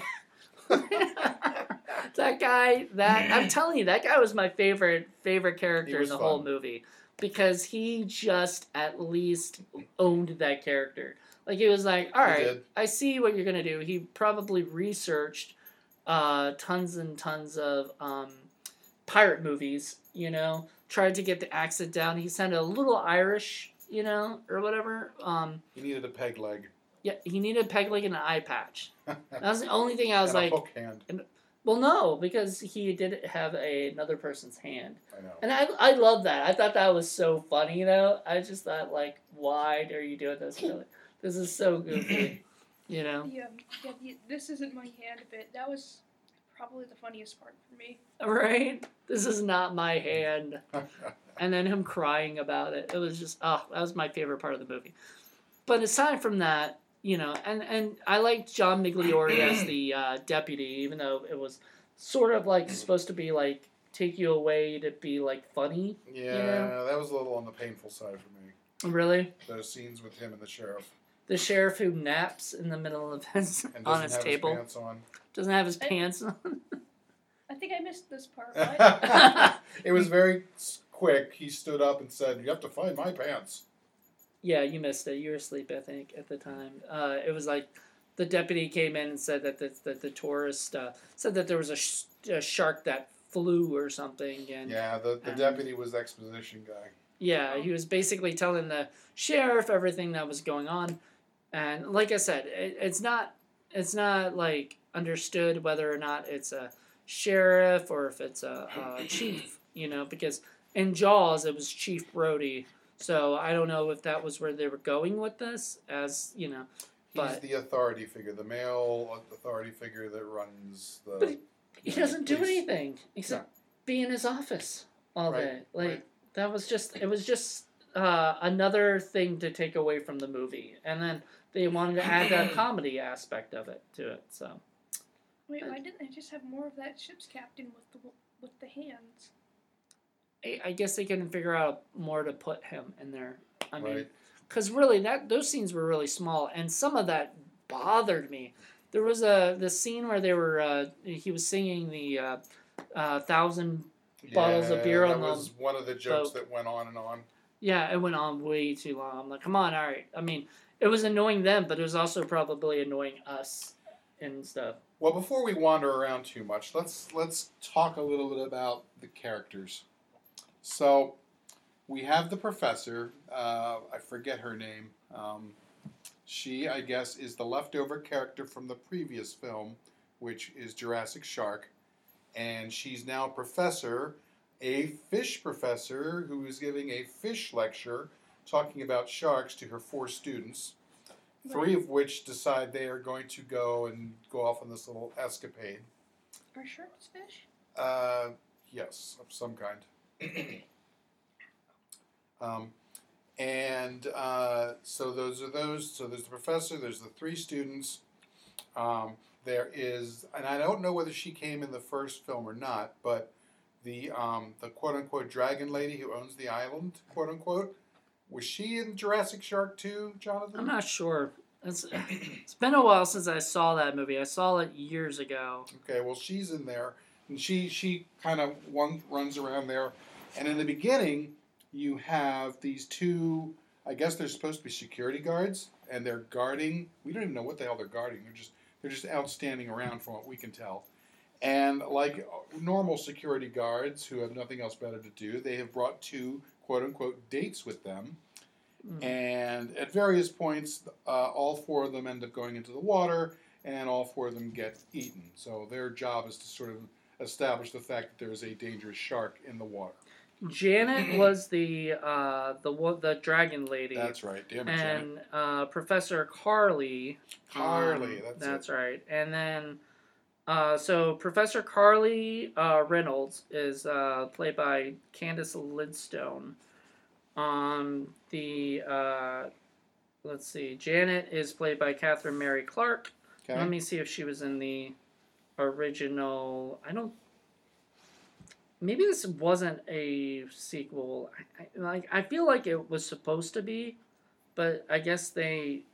[SPEAKER 1] that guy, that I'm telling you, that guy was my favorite favorite
[SPEAKER 2] He
[SPEAKER 1] character in
[SPEAKER 2] was
[SPEAKER 1] the
[SPEAKER 2] fun.
[SPEAKER 1] whole movie because he just at least owned that character. Like he was like, all
[SPEAKER 2] He
[SPEAKER 1] right,
[SPEAKER 2] did.
[SPEAKER 1] I see what you're gonna do. He probably researched uh, tons and tons of um, pirate movies. You know, tried to get the accent down. He sounded a little Irish, you know, or whatever. Um,
[SPEAKER 2] He needed a peg leg.
[SPEAKER 1] yeah, he needed a peg leg and an eye patch. That was the only thing I was
[SPEAKER 2] and
[SPEAKER 1] like.
[SPEAKER 2] a hook hand.
[SPEAKER 1] Well, no, because he did have a, another person's hand,
[SPEAKER 2] I know.
[SPEAKER 1] and I I love that. I thought that was so funny though. I just thought like, why are you doing this? Really? This is so goofy, you know?
[SPEAKER 3] Yeah, yeah, the, this isn't my hand bit. That was probably the funniest part for me.
[SPEAKER 1] Right? This is not my hand. And then him crying about it. It was just oh, that was my favorite part of the movie. But aside from that, you know, and, and I liked John Migliore as the uh, deputy, even though it was sort of like supposed to be like take you away to be like funny.
[SPEAKER 2] Yeah,
[SPEAKER 1] know?
[SPEAKER 2] that was a little on the painful side for me.
[SPEAKER 1] Really?
[SPEAKER 2] Those scenes with him and the sheriff.
[SPEAKER 1] The sheriff who naps in the middle of his
[SPEAKER 2] And
[SPEAKER 1] on
[SPEAKER 2] doesn't
[SPEAKER 1] his
[SPEAKER 2] have
[SPEAKER 1] table
[SPEAKER 2] his pants on.
[SPEAKER 1] doesn't have his
[SPEAKER 3] I-
[SPEAKER 1] pants on.
[SPEAKER 3] I think I missed this part. What?
[SPEAKER 2] It was very s- quick. He stood up and said, "You have to find my pants."
[SPEAKER 1] Yeah, you missed it. You were asleep, I think, at the time. Uh, it was like the deputy came in and said that the that the tourist uh, said that there was a, sh- a shark that flew or something, and
[SPEAKER 2] Yeah, the, the
[SPEAKER 1] Um,
[SPEAKER 2] deputy was the exposition guy.
[SPEAKER 1] yeah, he was basically telling the sheriff everything that was going on, and like I said, it, it's not it's not like understood whether or not it's a sheriff or if it's a, a chief, you know, because in Jaws it was Chief Brody, so I don't know if that was where they were going with this, as you know,
[SPEAKER 2] He's
[SPEAKER 1] but
[SPEAKER 2] the authority figure, the male authority figure that runs the.
[SPEAKER 1] But he doesn't do
[SPEAKER 2] police.
[SPEAKER 1] anything except be in his office all
[SPEAKER 2] Right,
[SPEAKER 1] day. Like
[SPEAKER 2] right.
[SPEAKER 1] that was just it was just uh, another thing to take away from the movie, and then they wanted to add that comedy aspect of it to it. So
[SPEAKER 3] Wait, why didn't they just have more of that ship's captain with the with the hands?
[SPEAKER 1] I, I guess they couldn't figure out more to put him in there. I mean,
[SPEAKER 2] Right.
[SPEAKER 1] because really that those scenes were really small, and some of that bothered me. There was a the scene where they were uh, he was singing the uh, uh, thousand bottles of
[SPEAKER 2] Yeah,
[SPEAKER 1] beer
[SPEAKER 2] that
[SPEAKER 1] on the
[SPEAKER 2] was one of the jokes
[SPEAKER 1] boat.
[SPEAKER 2] that went on and on.
[SPEAKER 1] Yeah, it went on way too long. I'm like, come on, all right. I mean, it was annoying them, but it was also probably annoying us and stuff.
[SPEAKER 2] Well, before we wander around too much, let's let's talk a little bit about the characters. So, we have the professor. Uh, I forget her name. Um, she, I guess, is the leftover character from the previous film, which is Jurassic Shark, and she's now a professor, a fish professor who is giving a fish lecture, talking about sharks to her four students. Three of which decide they are going to go and go off on this little escapade.
[SPEAKER 3] Are sharks fish?
[SPEAKER 2] Uh, yes, of some kind. um, and uh, so those are those. So there's the professor. There's the three students. Um, there is, and I don't know whether she came in the first film or not, but the um, the quote unquote dragon lady who owns the island, quote unquote. Was she in Jurassic Shark too, Jonathan?
[SPEAKER 1] I'm not sure. It's, it's been a while since I saw that movie. I saw it years ago.
[SPEAKER 2] Okay, well, she's in there, and she she kind of one runs around there, and in the beginning, you have these two. I guess they're supposed to be security guards, and they're guarding. We don't even know what the hell they're guarding. They're just they're just out standing around, from what we can tell. And like normal security guards who have nothing else better to do, they have brought two quote unquote dates with them. Mm. And at various points, uh, all four of them end up going into the water, and all four of them get eaten. So their job is to sort of establish the fact that there is a dangerous shark in the water.
[SPEAKER 1] Janet was the uh, the the dragon lady.
[SPEAKER 2] That's right, damn it,
[SPEAKER 1] and
[SPEAKER 2] Janet.
[SPEAKER 1] uh, Professor Carly.
[SPEAKER 2] Carly,
[SPEAKER 1] um,
[SPEAKER 2] that's,
[SPEAKER 1] that's
[SPEAKER 2] it.
[SPEAKER 1] right. And then, uh, so Professor Carly uh, Reynolds is uh, played by Candice Lidstone. Um, the uh, let's see, Janet is played by Catherine Mary Clark.
[SPEAKER 2] Okay.
[SPEAKER 1] Let me see if she was in the original. I don't. Maybe this wasn't a sequel. I, I, like I feel like it was supposed to be, but I guess they.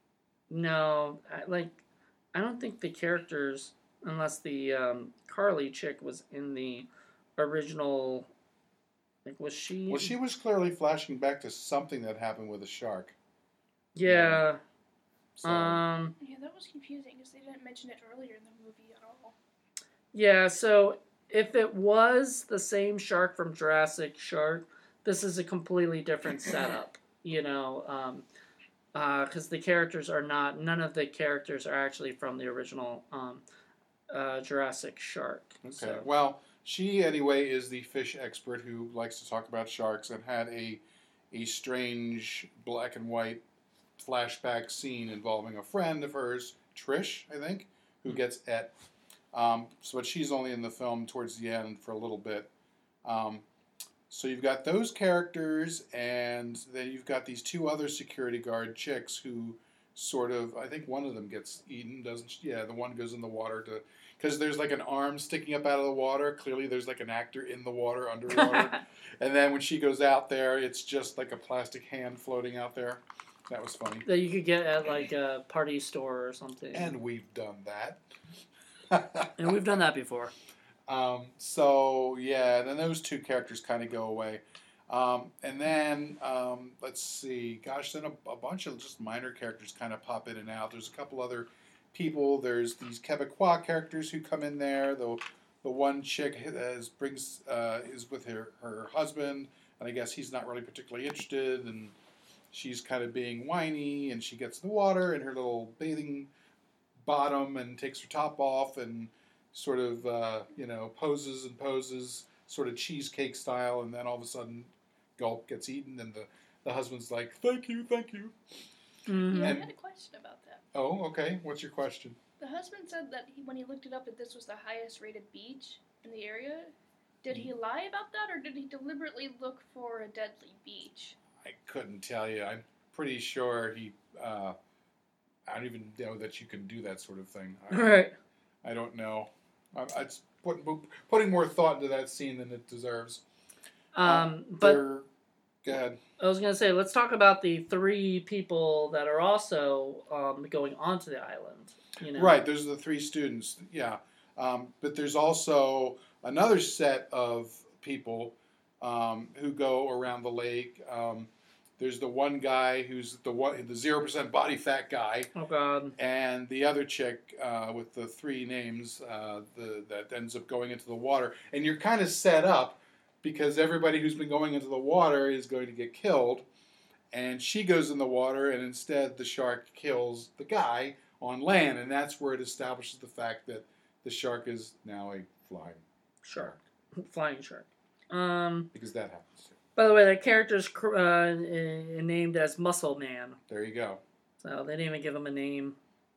[SPEAKER 1] No, I, like I don't think the characters, unless the um, Carly chick was in the original. Like was she?
[SPEAKER 2] Well, she was clearly flashing back to something that happened with a shark.
[SPEAKER 1] Yeah.
[SPEAKER 2] So.
[SPEAKER 1] Um.
[SPEAKER 3] Yeah, that was confusing because they didn't mention it earlier in the movie at all.
[SPEAKER 1] Yeah. So. If it was the same shark from Jurassic Shark, this is a completely different setup, you know, um, because uh, the characters are not, none of the characters are actually from the original um, uh, Jurassic Shark.
[SPEAKER 2] Okay,
[SPEAKER 1] So.
[SPEAKER 2] well, she anyway is the fish expert who likes to talk about sharks and had a, a strange black and white flashback scene involving a friend of hers, Trish, I think, who gets et. Um, so, but she's only in the film towards the end for a little bit. Um, so you've got those characters, and then you've got these two other security guard chicks who sort of, I think one of them gets eaten, doesn't she? Yeah, the one goes in the water to, because there's like an arm sticking up out of the water. Clearly there's like an actor in the water, underwater. And then when she goes out there, it's just like a plastic hand floating out there. That was funny.
[SPEAKER 1] That you could get at like a party store or something.
[SPEAKER 2] And we've done that.
[SPEAKER 1] And we've done that before.
[SPEAKER 2] Um, so, yeah, then those two characters kind of go away. Um, and then, um, let's see, gosh, then a, a bunch of just minor characters kind of pop in and out. There's a couple other people. There's these Quebecois characters who come in there. The, the one chick has, brings uh, is with her, her husband, and I guess he's not really particularly interested, and she's kind of being whiny, and she gets in the water in her little bathing bottom and takes her top off and sort of, uh, you know, poses and poses, sort of cheesecake style, and then all of a sudden, gulp, gets eaten, and the, the husband's like, thank you, thank you.
[SPEAKER 1] Mm-hmm.
[SPEAKER 3] Yeah,
[SPEAKER 2] And-
[SPEAKER 3] I had a question about that.
[SPEAKER 2] Oh, okay. What's your question?
[SPEAKER 3] The husband said that he, when he looked it up, that this was the highest rated beach in the area. Did he lie about that, or did he deliberately look for a deadly beach?
[SPEAKER 2] I couldn't tell you. I'm pretty sure he, uh, I don't even know that you can do that sort of thing. I,
[SPEAKER 1] All right.
[SPEAKER 2] I don't know. I, it's put, putting more thought into that scene than it deserves.
[SPEAKER 1] Um, but
[SPEAKER 2] They're- Go ahead.
[SPEAKER 1] I was going to say, let's talk about the three people that are also um, going onto the island. You know?
[SPEAKER 2] Right, those are the three students, yeah. Um, but there's also another set of people um, who go around the lake. Um, There's the one guy who's the one, the zero percent body fat guy,
[SPEAKER 1] Oh God.
[SPEAKER 2] and the other chick uh, with the three names uh, the, that ends up going into the water. And you're kind of set up because everybody who's been going into the water is going to get killed, and she goes in the water, and instead the shark kills the guy on land, and that's where it establishes the fact that the shark is now a flying
[SPEAKER 1] Shark. Flying shark. Um.
[SPEAKER 2] because that happens too.
[SPEAKER 1] By the way, that character's cr- uh, uh, named as Muscle Man.
[SPEAKER 2] There you go.
[SPEAKER 1] So they didn't even give him a name.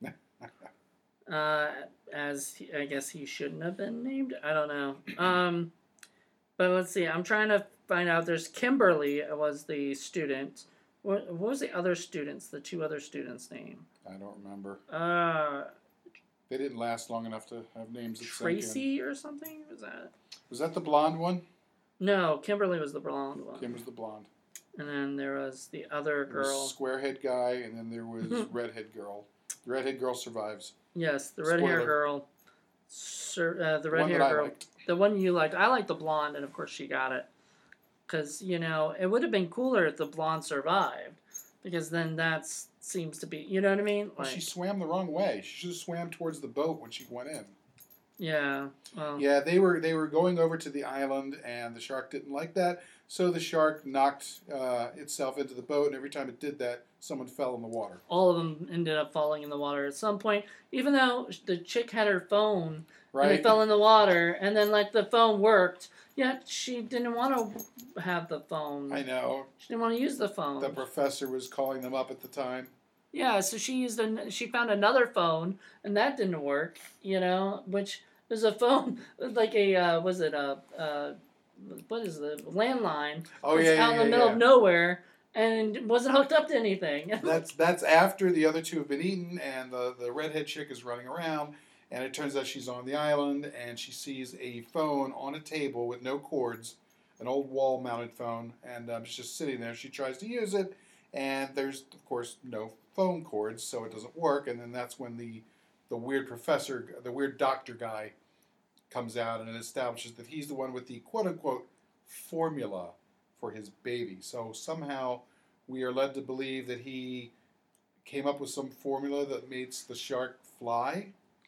[SPEAKER 1] uh, as he, I guess he shouldn't have been named. I don't know. Um, but let's see. I'm trying to find out. There's Kimberly was the student. What, what was the other students? The two other students' name?
[SPEAKER 2] I don't remember.
[SPEAKER 1] Uh,
[SPEAKER 2] They didn't last long enough to have names that sank in.
[SPEAKER 1] Tracy or something? Was that?
[SPEAKER 2] Was that the blonde one?
[SPEAKER 1] No, Kimberly was the blonde one.
[SPEAKER 2] Kim was the blonde.
[SPEAKER 1] And then there was the other
[SPEAKER 2] There was
[SPEAKER 1] girl.
[SPEAKER 2] squarehead guy, and then there was redhead girl. The redhead girl survives.
[SPEAKER 1] Yes, the red hair
[SPEAKER 2] Spoiler.
[SPEAKER 1] girl. Sir, uh, the
[SPEAKER 2] The
[SPEAKER 1] red
[SPEAKER 2] one
[SPEAKER 1] hair
[SPEAKER 2] that I
[SPEAKER 1] girl.
[SPEAKER 2] liked.
[SPEAKER 1] The one you liked. I liked the blonde, and of course she got it. Because, you know, it would have been cooler if the blonde survived. Because then that seems to be, you know what I mean?
[SPEAKER 2] Well,
[SPEAKER 1] Like,
[SPEAKER 2] she swam the wrong way. She should have swam towards the boat when she went in.
[SPEAKER 1] yeah. Well,
[SPEAKER 2] Yeah, they were they were going over to the island, and the shark didn't like that. So the shark knocked uh, itself into the boat, and every time it did that, someone fell in the water.
[SPEAKER 1] all of them ended up falling in the water at some point. Even though the chick had her phone,
[SPEAKER 2] Right?
[SPEAKER 1] and they fell in the water, and then, like, the phone worked, yet she didn't want to have the phone.
[SPEAKER 2] I know.
[SPEAKER 1] She didn't want to use the phone.
[SPEAKER 2] The professor was calling them up at the time.
[SPEAKER 1] Yeah, so she used an, she found another phone, and that didn't work. You know, which was a phone like a uh, was it a uh, what is the landline?
[SPEAKER 2] Oh
[SPEAKER 1] It's
[SPEAKER 2] yeah, yeah,
[SPEAKER 1] out in
[SPEAKER 2] yeah,
[SPEAKER 1] the middle
[SPEAKER 2] yeah.
[SPEAKER 1] of nowhere and wasn't hooked up to anything.
[SPEAKER 2] That's that's after the other two have been eaten, and the the redhead chick is running around, and it turns out she's on the island, and she sees a phone on a table with no cords, an old wall-mounted phone, and um, it's just sitting there. She tries to use it, and there's of course no phone cords, so it doesn't work. And then that's when the the weird professor, the weird doctor guy, comes out and it establishes that he's the one with the quote-unquote formula for his baby. So somehow we are led to believe that he came up with some formula that makes the shark fly.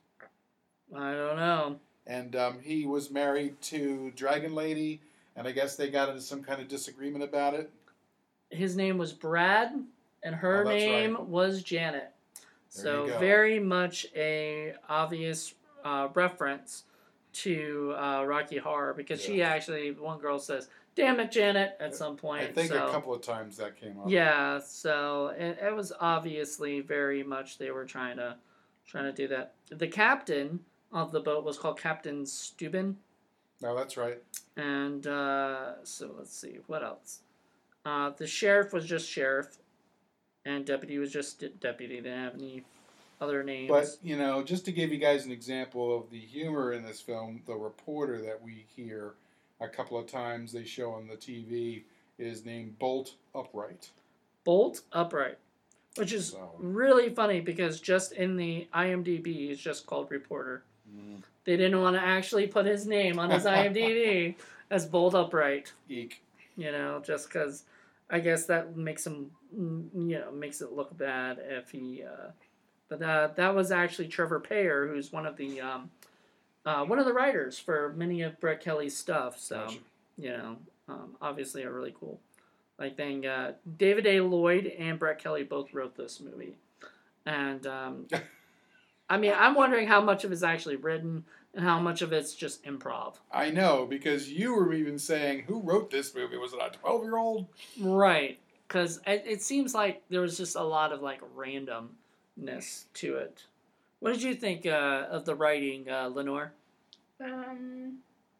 [SPEAKER 1] I don't know.
[SPEAKER 2] And um, he was married to Dragon Lady, and I guess they got into some kind of disagreement about it.
[SPEAKER 1] His name was Brad, and her
[SPEAKER 2] Oh, that's
[SPEAKER 1] name
[SPEAKER 2] right.
[SPEAKER 1] was Janet.
[SPEAKER 2] There
[SPEAKER 1] So
[SPEAKER 2] you go.
[SPEAKER 1] very much a obvious uh, reference to uh, Rocky Horror, because she
[SPEAKER 2] Yeah.
[SPEAKER 1] actually, one girl says, "Damn it, Janet," at some point.
[SPEAKER 2] I think
[SPEAKER 1] so.
[SPEAKER 2] a couple of times that came up.
[SPEAKER 1] Yeah, so it, it was obviously very much they were trying to trying to do that. The captain of the boat was called Captain Steuben,
[SPEAKER 2] No, that's right.
[SPEAKER 1] and uh, so let's see what else. Uh, the sheriff was just sheriff, and deputy was just de- deputy. They didn't have any other names.
[SPEAKER 2] But, you know, just to give you guys an example of the humor in this film, the reporter that we hear a couple of times they show on the T V is named Bolt Upright.
[SPEAKER 1] Bolt Upright, which is
[SPEAKER 2] So.
[SPEAKER 1] really funny because just in the IMDb, it's just called reporter.
[SPEAKER 2] Mm.
[SPEAKER 1] They didn't want to actually put his name on his IMDb as Bolt Upright,
[SPEAKER 2] Eek.
[SPEAKER 1] you know, just because I guess that makes him, mm, you know, makes it look bad if he. Uh, but uh, that was actually Trevor Payer, who's one of the um, uh, one of the writers for many of Brett Kelly's stuff. So
[SPEAKER 2] Gotcha.
[SPEAKER 1] you know, um, obviously a really cool like thing. Uh, David A. Lloyd and Brett Kelly both wrote this movie, and um, I mean, I'm wondering how much of it's actually written and how much of it's just improv.
[SPEAKER 2] I know, because you were even saying, who wrote this movie? Was it a twelve-year-old?
[SPEAKER 1] Right, because it, it seems like there was just a lot of like randomness to it. What did you think uh, of the writing, uh, Lenore?
[SPEAKER 3] Um.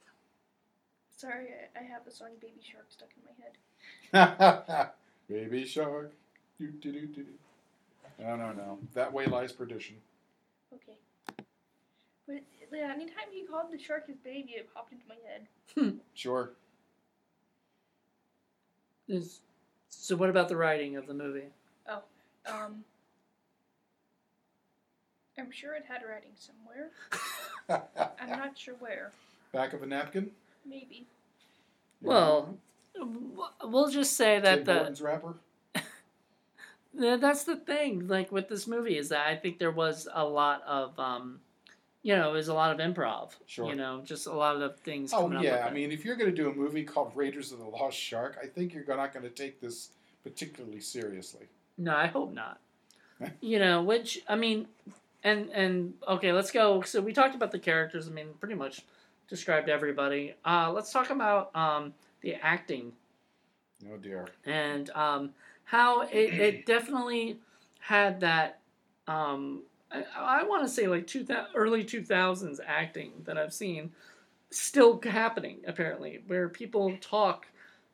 [SPEAKER 3] Sorry, I, I have the song "Baby Shark" stuck in my head.
[SPEAKER 2] Baby shark. Do, do, do, do, do. No, no, no. That way lies perdition.
[SPEAKER 3] Okay. But yeah, anytime he called the shark his baby, it popped into my head.
[SPEAKER 2] Sure.
[SPEAKER 1] Is, so what about the writing of the movie?
[SPEAKER 3] Um. I'm sure it had writing somewhere. I'm not sure where.
[SPEAKER 2] Back of a napkin?
[SPEAKER 3] Maybe.
[SPEAKER 1] Well, w- we'll just say that
[SPEAKER 2] Tim
[SPEAKER 1] the
[SPEAKER 2] Hortons wrapper?
[SPEAKER 1] th- that's the thing. Like with this movie, is that I think there was a lot of, um, you know, it was a lot of improv.
[SPEAKER 2] Sure.
[SPEAKER 1] You know, just a lot of things.
[SPEAKER 2] Oh
[SPEAKER 1] coming up
[SPEAKER 2] yeah,
[SPEAKER 1] with
[SPEAKER 2] I
[SPEAKER 1] it.
[SPEAKER 2] mean, if you're going to do a movie called Raiders of the Lost Shark, I think you're not going to take this particularly seriously.
[SPEAKER 1] No, I hope not. You know, which I mean, and and okay, let's go. So we talked about the characters. I mean, pretty much described everybody. Uh, let's talk about um, the acting.
[SPEAKER 2] Oh dear.
[SPEAKER 1] And um, how it, it definitely had that. Um, I, I want to say like two early two thousands acting that I've seen still happening apparently, where people talk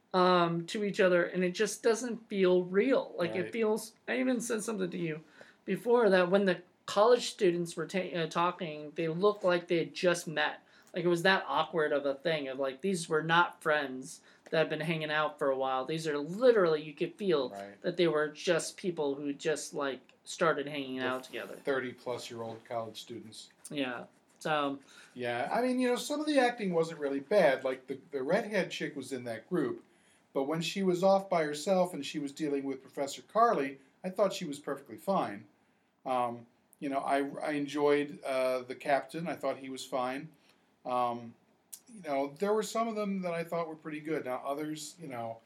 [SPEAKER 1] um, to each other, and it just doesn't feel real. Like
[SPEAKER 2] Right.
[SPEAKER 1] it feels. I even said something to you before that when the college students were ta- uh, talking, they looked like they had just met. Like it was that awkward of a thing of like these were not friends that have been hanging out for a while. These are literally you could feel
[SPEAKER 2] Right.
[SPEAKER 1] that they were just people who just like started hanging
[SPEAKER 2] The
[SPEAKER 1] out together.
[SPEAKER 2] thirty plus year old college students.
[SPEAKER 1] Yeah. So
[SPEAKER 2] Yeah, I mean, you know, some of the acting wasn't really bad. Like the, the redhead chick was in that group, but when she was off by herself and she was dealing with Professor Carly, I thought she was perfectly fine. Um, you know, I, I enjoyed uh, the captain. I thought he was fine. Um, you know, there were some of them that I thought were pretty good. Now others, you know,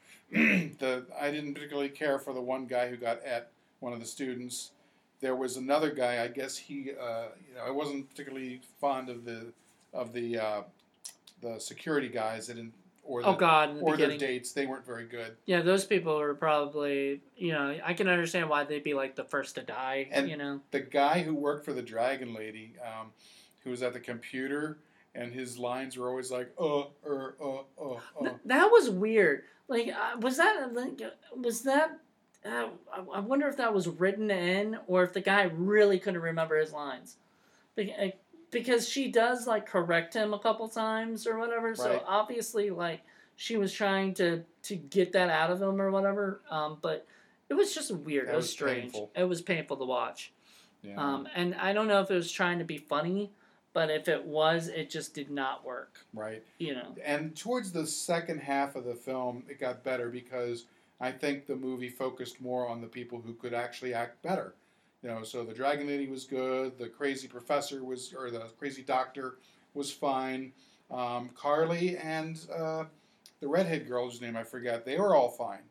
[SPEAKER 2] the I didn't particularly care for the one guy who got at one of the students. There was another guy. I guess he, uh, you know, I wasn't particularly fond of the of the uh, the security guys that in, or the,
[SPEAKER 1] oh god, in the
[SPEAKER 2] or their
[SPEAKER 1] beginning.
[SPEAKER 2] dates. They weren't very good.
[SPEAKER 1] Yeah, those people were probably, you know, I can understand why they'd be like the first to die,
[SPEAKER 2] And
[SPEAKER 1] you know.
[SPEAKER 2] The guy who worked for the Dragon Lady, um, who was at the computer, and his lines were always like, uh, er, uh, uh, uh.
[SPEAKER 1] Th- that was weird. Like, uh, was that, like, uh, was that, uh, I I wonder if that was written in or if the guy really couldn't remember his lines. Be- uh, Because she does, like, correct him a couple times or whatever, so
[SPEAKER 2] Right.
[SPEAKER 1] obviously, like, she was trying to, to get that out of him or whatever, um, but it was just weird.
[SPEAKER 2] That
[SPEAKER 1] it was,
[SPEAKER 2] was
[SPEAKER 1] strange.
[SPEAKER 2] painful.
[SPEAKER 1] It was painful to watch.
[SPEAKER 2] Yeah.
[SPEAKER 1] Um, and I don't know if it was trying to be funny, but if it was, it just did not work.
[SPEAKER 2] Right.
[SPEAKER 1] You know.
[SPEAKER 2] And towards the second half of the film, it got better because I think the movie focused more on the people who could actually act better. You know, so the Dragon Lady was good. The crazy professor was, or the crazy doctor was fine. Um, Carly and uh, the redhead girl, whose name I forget, they were all fine.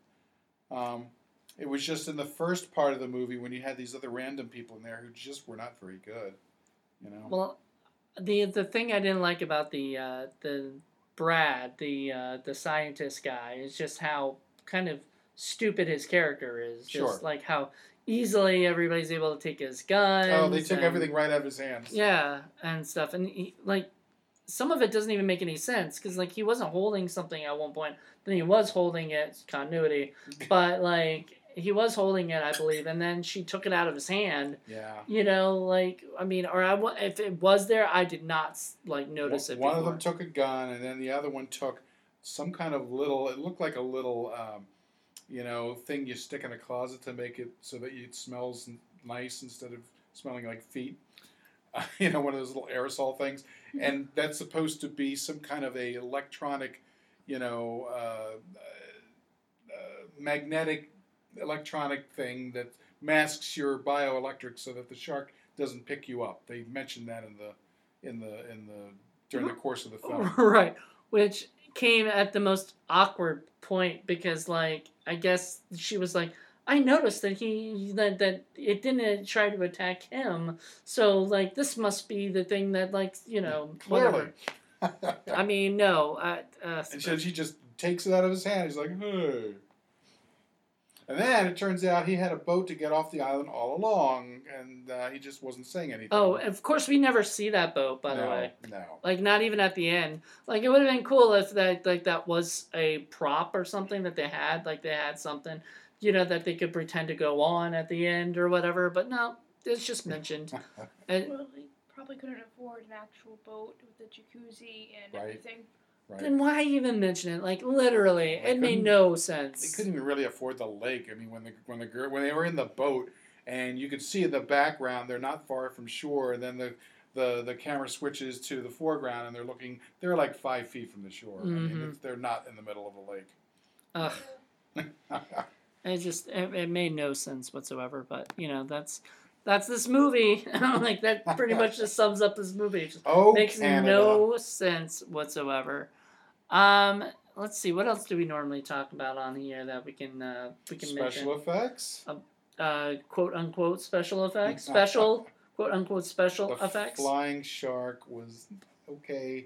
[SPEAKER 2] Um, it was just in the first part of the movie when you had these other random people in there who just were not very good. You know.
[SPEAKER 1] Well, the the thing I didn't like about the uh, the Brad, the uh, the scientist guy, is just how kind of stupid his character is.
[SPEAKER 2] Sure.
[SPEAKER 1] Just like how easily everybody's able to take his guns.
[SPEAKER 2] Oh, they took
[SPEAKER 1] and,
[SPEAKER 2] everything right out of his hands.
[SPEAKER 1] Yeah, and stuff, and he, like some of it doesn't even make any sense because like he wasn't holding something at one point, then he was holding it, continuity, but like he was holding it, I believe, and then she took it out of his hand.
[SPEAKER 2] Yeah.
[SPEAKER 1] You know, like I mean, or I wa- if it was there, I did not like notice
[SPEAKER 2] one,
[SPEAKER 1] it.
[SPEAKER 2] One
[SPEAKER 1] before.
[SPEAKER 2] of them took a gun, and then the other one took some kind of little. It looked like a little, um, you know, thing you stick in a closet to make it so that it smells nice instead of smelling like feet. Uh, you know, one of those little aerosol things, and that's supposed to be some kind of a electronic, you know, uh, uh, magnetic electronic thing that masks your bioelectric so that the shark doesn't pick you up. They mentioned that in the in the in the during the course of the film.
[SPEAKER 1] Right, which came at the most awkward point because, like, I guess she was like, I noticed that he that that it didn't try to attack him, so like this must be the thing that like you know
[SPEAKER 2] Clearly.
[SPEAKER 1] whatever. I mean, no. Uh, uh,
[SPEAKER 2] And so she just takes it out of his hand. He's like, hey. And then it turns out he had a boat to get off the island all along, and uh, he just wasn't saying anything.
[SPEAKER 1] Oh, of course we never see that boat, by
[SPEAKER 2] no,
[SPEAKER 1] the way.
[SPEAKER 2] No.
[SPEAKER 1] Like not even at the end. Like it would have been cool if that like that was a prop or something that they had. Like they had something, you know, that they could pretend to go on at the end or whatever. But no, it's just mentioned. And
[SPEAKER 3] Well, they probably couldn't afford an actual boat with the jacuzzi and
[SPEAKER 2] Right.
[SPEAKER 3] everything.
[SPEAKER 2] Right.
[SPEAKER 1] then why even mention it? Like literally,
[SPEAKER 2] They
[SPEAKER 1] it made
[SPEAKER 2] couldn't-
[SPEAKER 1] no
[SPEAKER 2] They
[SPEAKER 1] sense.
[SPEAKER 2] couldn't even really afford the lake. I mean, when the when the girl when they were in the boat, and you could see in the background they're not far from shore, and then the the, the camera switches to the foreground, and they're looking. They're like five feet from the shore. I mean,
[SPEAKER 1] Mhm.
[SPEAKER 2] it's, they're not in the middle of the lake.
[SPEAKER 1] Ugh. It just it, it made no sense whatsoever. But you know that's that's this movie. Like that pretty much just sums up this movie. It just
[SPEAKER 2] Oh,
[SPEAKER 1] makes
[SPEAKER 2] Canada.
[SPEAKER 1] no sense whatsoever. Um, let's see. What else do we normally talk about on here that we can uh, we can
[SPEAKER 2] Special
[SPEAKER 1] mention?
[SPEAKER 2] effects.
[SPEAKER 1] Uh, quote unquote special effects. Special quote unquote special
[SPEAKER 2] The
[SPEAKER 1] effects.
[SPEAKER 2] flying shark was okay.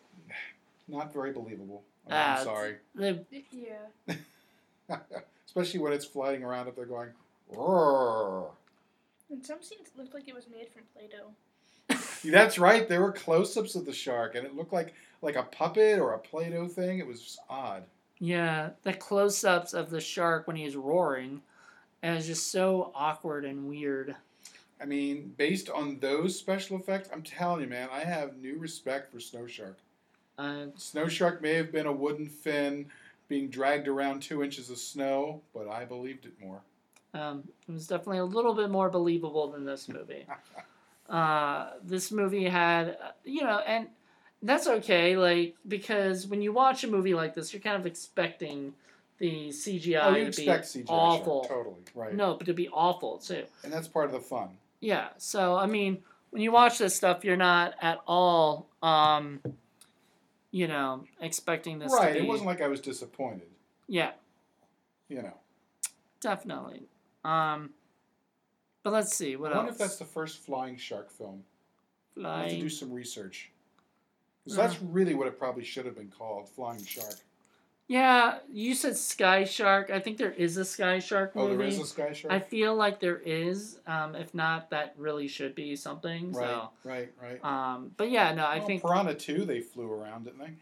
[SPEAKER 2] Not very believable. I'm
[SPEAKER 1] Ah,
[SPEAKER 2] sorry.
[SPEAKER 1] The,
[SPEAKER 3] Yeah.
[SPEAKER 2] Especially when it's flying around up there going, roar.
[SPEAKER 3] And some scenes looked like it was made from Play-Doh.
[SPEAKER 2] That's right. There were close-ups of the shark, and it looked like like a puppet or a Play-Doh thing. It was just odd.
[SPEAKER 1] yeah, the close-ups of the shark when he's roaring, and it's just so awkward and weird.
[SPEAKER 2] I mean, based on those special effects, I'm telling you, man, I have new respect for Snow Shark.
[SPEAKER 1] Uh,
[SPEAKER 2] Snow Shark may have been a wooden fin being dragged around two inches of snow, but I believed it more.
[SPEAKER 1] um, it was definitely a little bit more believable than this movie. Uh, this movie had, uh, you know, and that's okay, like, because when you watch a movie like this, you're kind of expecting the C G I
[SPEAKER 2] Oh, you
[SPEAKER 1] to be
[SPEAKER 2] expect C G I
[SPEAKER 1] awful.
[SPEAKER 2] Shark, totally, right.
[SPEAKER 1] No, but to be awful, too.
[SPEAKER 2] And that's part of the fun.
[SPEAKER 1] Yeah, so, I mean, when you watch this stuff, you're not at all, um, you know, expecting this
[SPEAKER 2] Right,
[SPEAKER 1] to be...
[SPEAKER 2] it wasn't like I was disappointed,
[SPEAKER 1] Yeah,
[SPEAKER 2] you know.
[SPEAKER 1] definitely. Um, but let's see, what
[SPEAKER 2] I wonder
[SPEAKER 1] else?
[SPEAKER 2] if that's the first flying shark film. I'll have to
[SPEAKER 1] Flying...
[SPEAKER 2] do some research. Because
[SPEAKER 1] Uh.
[SPEAKER 2] that's really what it probably should have been called, Flying Shark.
[SPEAKER 1] Yeah, you said Sky Shark. I think there is a Sky Shark movie.
[SPEAKER 2] Oh, there is a Sky Shark?
[SPEAKER 1] I feel like there is. Um, if not, that really should be something.
[SPEAKER 2] Right,
[SPEAKER 1] So,
[SPEAKER 2] right, right.
[SPEAKER 1] um, but yeah, no, I
[SPEAKER 2] well,
[SPEAKER 1] think.
[SPEAKER 2] Piranha two, they flew around, didn't they?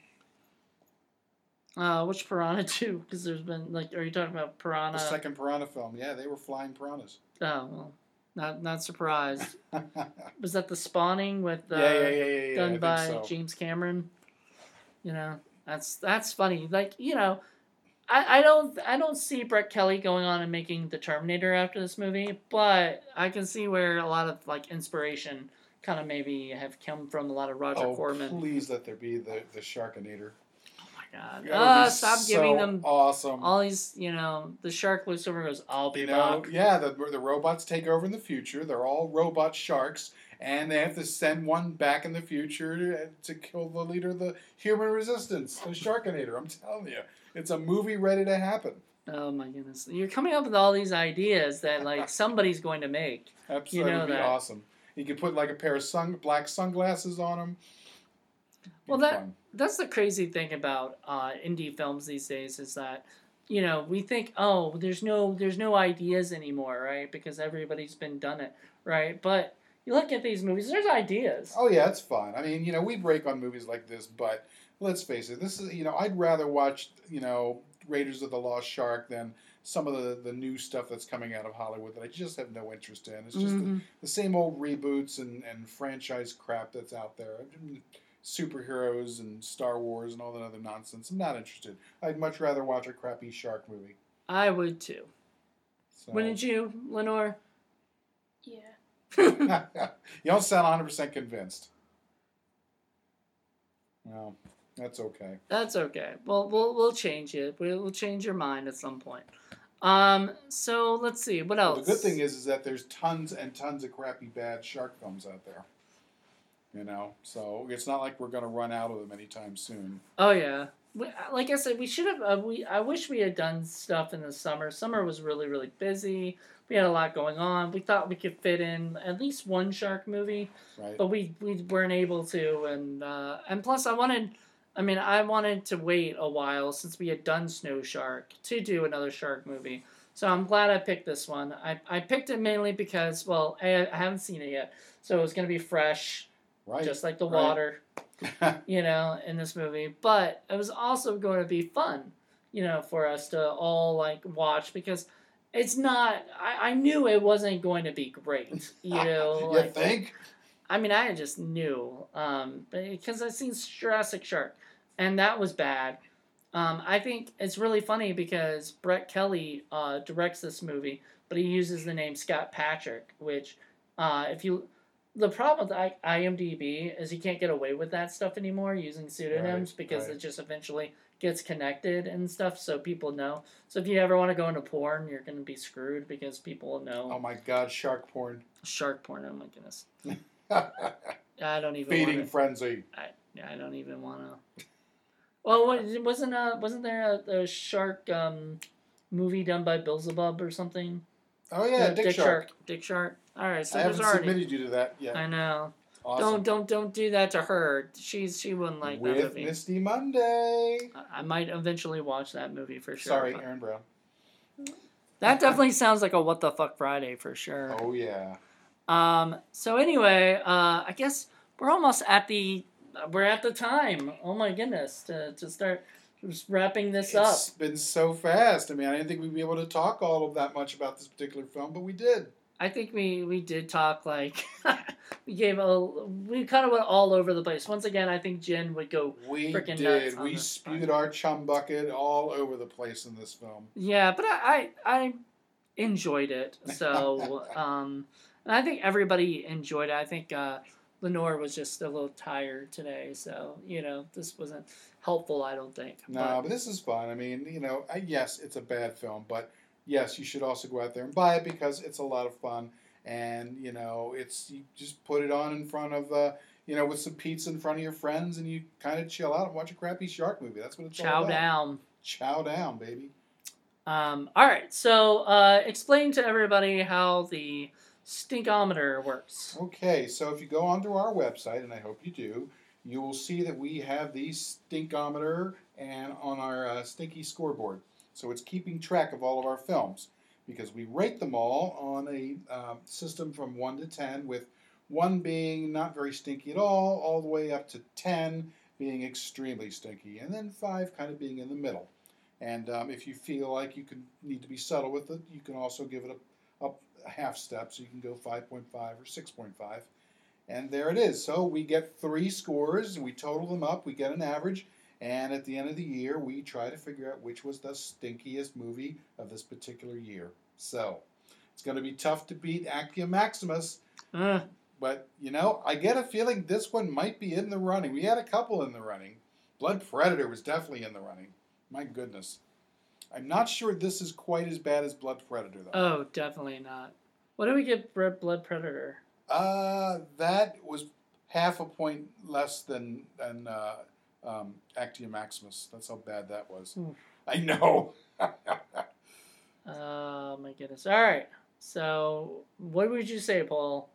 [SPEAKER 1] Uh, which Piranha two? Because there's been like, are you talking about Piranha?
[SPEAKER 2] The second Piranha film. Yeah, they were flying piranhas.
[SPEAKER 1] Oh, well, not not surprised. Was that the Spawning with uh,
[SPEAKER 2] yeah, yeah, yeah, yeah, yeah.
[SPEAKER 1] done
[SPEAKER 2] I think
[SPEAKER 1] by
[SPEAKER 2] so.
[SPEAKER 1] James Cameron? You know, that's that's funny. Like, you know, I, I don't I don't see Brett Kelly going on and making the Terminator after this movie, but I can see where a lot of like inspiration kind of maybe have come from a lot of Roger
[SPEAKER 2] oh,
[SPEAKER 1] Corman.
[SPEAKER 2] please let there be the, the Sharkinator.
[SPEAKER 1] Oh my god!
[SPEAKER 2] That would
[SPEAKER 1] Uh,
[SPEAKER 2] be
[SPEAKER 1] stop
[SPEAKER 2] so
[SPEAKER 1] giving them
[SPEAKER 2] awesome.
[SPEAKER 1] all these. You know, the shark looks over and goes, "I'll be
[SPEAKER 2] You know,
[SPEAKER 1] back."
[SPEAKER 2] yeah, the the robots take over in the future. They're all robot sharks, and they have to send one back in the future to, to kill the leader of the human resistance, the Sharkinator. I'm telling you, it's a movie ready to happen.
[SPEAKER 1] Oh my goodness! You're coming up with all these ideas that like somebody's going to make.
[SPEAKER 2] Absolutely,
[SPEAKER 1] You know
[SPEAKER 2] that would be
[SPEAKER 1] that.
[SPEAKER 2] awesome. You could put like a pair of sun black sunglasses on them.
[SPEAKER 1] Well, that that's the crazy thing about uh, indie films these days is that, you know, we think, oh, there's no there's no ideas anymore, right? Because everybody's been done it, right? But you look at these movies, there's ideas.
[SPEAKER 2] Oh yeah, it's fun. I mean, you know, we break on movies like this, but let's face it, this is, you know, I'd rather watch, you know, Raiders of the Lost Shark than some of the, the new stuff that's coming out of Hollywood that I just have no interest in. It's just
[SPEAKER 1] Mhm.
[SPEAKER 2] the, the same old reboots and, and franchise crap that's out there. Superheroes and Star Wars and all that other nonsense. I'm not interested. I'd much rather watch a crappy shark movie.
[SPEAKER 1] I would too.
[SPEAKER 2] So.
[SPEAKER 1] Wouldn't you, Lenore?
[SPEAKER 3] Yeah.
[SPEAKER 2] You don't sound one hundred percent convinced. Well, that's okay.
[SPEAKER 1] That's okay. Well, we'll we'll change it. We'll, we'll change your mind at some point. Um. So let's see. What else?
[SPEAKER 2] Well, the good thing is, is that there's tons and tons of crappy bad shark films out there. You know, so it's not like we're going to run out of them anytime soon.
[SPEAKER 1] Oh yeah. We, like I said, we should have. Uh, we I wish we had done stuff in the summer. Summer was really really busy. We had a lot going on. We thought we could fit in at least one shark movie,
[SPEAKER 2] Right.
[SPEAKER 1] but we, we weren't able to. And uh, and plus, I wanted. I mean, I wanted to wait a while since we had done Snow Shark to do another shark movie. So I'm glad I picked this one. I I picked it mainly because, well, I, I haven't seen it yet, so it was going to be fresh.
[SPEAKER 2] Right.
[SPEAKER 1] Just like the
[SPEAKER 2] right.
[SPEAKER 1] water, you know, in this movie. But it was also going to be fun, you know, for us to all, like, watch because it's not... I, I knew it wasn't going to be great, you know.
[SPEAKER 2] You
[SPEAKER 1] like,
[SPEAKER 2] think?
[SPEAKER 1] I mean, I just knew. Um, because I've seen Jurassic Shark, and that was bad. Um, I think it's really funny because Brett Kelly uh, directs this movie, but he uses the name Scott Patrick, which, uh, if you... The problem with I M D B is you can't get away with that stuff anymore using pseudonyms
[SPEAKER 2] Right,
[SPEAKER 1] because
[SPEAKER 2] right.
[SPEAKER 1] it just eventually gets connected and stuff, so people know. So if you ever want to go into porn, you're going to be screwed because people will know.
[SPEAKER 2] Oh my God, shark porn.
[SPEAKER 1] Shark porn. Oh my goodness. I don't even.
[SPEAKER 2] Feeding
[SPEAKER 1] wanna,
[SPEAKER 2] frenzy.
[SPEAKER 1] I yeah, I don't even want to. Well, what, wasn't uh wasn't there a, a shark um movie done by Beelzebub or something?
[SPEAKER 2] Oh yeah,
[SPEAKER 1] No,
[SPEAKER 2] Dick,
[SPEAKER 1] Dick
[SPEAKER 2] Shark.
[SPEAKER 1] Dick Shark. All right, so
[SPEAKER 2] I
[SPEAKER 1] there's
[SPEAKER 2] haven't
[SPEAKER 1] already.
[SPEAKER 2] submitted you to that yet.
[SPEAKER 1] I know.
[SPEAKER 2] Awesome.
[SPEAKER 1] Don't don't don't do that to her. She's she wouldn't like
[SPEAKER 2] With
[SPEAKER 1] that movie.
[SPEAKER 2] Misty Monday.
[SPEAKER 1] I- I might eventually watch that movie for sure.
[SPEAKER 2] Sorry,
[SPEAKER 1] but-
[SPEAKER 2] Aaron Brown.
[SPEAKER 1] That definitely sounds like a what the fuck Friday for sure.
[SPEAKER 2] Oh yeah.
[SPEAKER 1] Um. So anyway, uh, I guess we're almost at the we're at the time. Oh my goodness, to to start just wrapping this up.
[SPEAKER 2] It's been so fast. I mean, I didn't think we'd be able to talk all of that much about this particular film, but we did.
[SPEAKER 1] I think we, we did talk like we gave a we kind of went all over the place. Once again, I think Jen would go.
[SPEAKER 2] We
[SPEAKER 1] Frickin' nuts
[SPEAKER 2] did.
[SPEAKER 1] on
[SPEAKER 2] We
[SPEAKER 1] this
[SPEAKER 2] spewed
[SPEAKER 1] front.
[SPEAKER 2] our chum bucket all over the place in this film.
[SPEAKER 1] Yeah, but I I, I enjoyed it. So um, and I think everybody enjoyed it. I think uh, Lenore was just a little tired today, so you know this wasn't helpful. I don't think.
[SPEAKER 2] No,
[SPEAKER 1] But,
[SPEAKER 2] but this is fun. I mean, you know, I, yes, it's a bad film, but yes, you should also go out there and buy it because it's a lot of fun. And, you know, it's you just put it on in front of, uh, you know, with some pizza in front of your friends and you kind of chill out and watch a crappy shark movie. That's what it's all
[SPEAKER 1] chow
[SPEAKER 2] about.
[SPEAKER 1] down.
[SPEAKER 2] Chow down, baby.
[SPEAKER 1] Um, all right, so uh, explain to everybody how the stinkometer works.
[SPEAKER 2] Okay, so if you go onto our website, and I hope you do, you will see that we have the stinkometer and on our uh, stinky scoreboard. So it's keeping track of all of our films because we rate them all on a uh, system from one to ten, with one being not very stinky at all, all the way up to ten being extremely stinky, and then five kind of being in the middle. And um, if you feel like you could need to be subtle with it, you can also give it a, a, a half step, so you can go five point five or six point five. And there it is. So we get three scores, and we total them up, we get an average, and at the end of the year, we try to figure out which was the stinkiest movie of this particular year. So it's going to be tough to beat Actia Maximus,
[SPEAKER 1] Uh,
[SPEAKER 2] but, you know, I get a feeling this one might be in the running. We had a couple in the running. Blood Predator was definitely in the running. My goodness. I'm not sure this is quite as bad as Blood Predator, though.
[SPEAKER 1] oh, definitely not. What do we get for Blood Predator?
[SPEAKER 2] Uh, that was half a point less than than uh, um, Actia Maximus. That's how bad that was.
[SPEAKER 1] Oof.
[SPEAKER 2] I know.
[SPEAKER 1] Oh my goodness. All right. So, what would you say, Paul?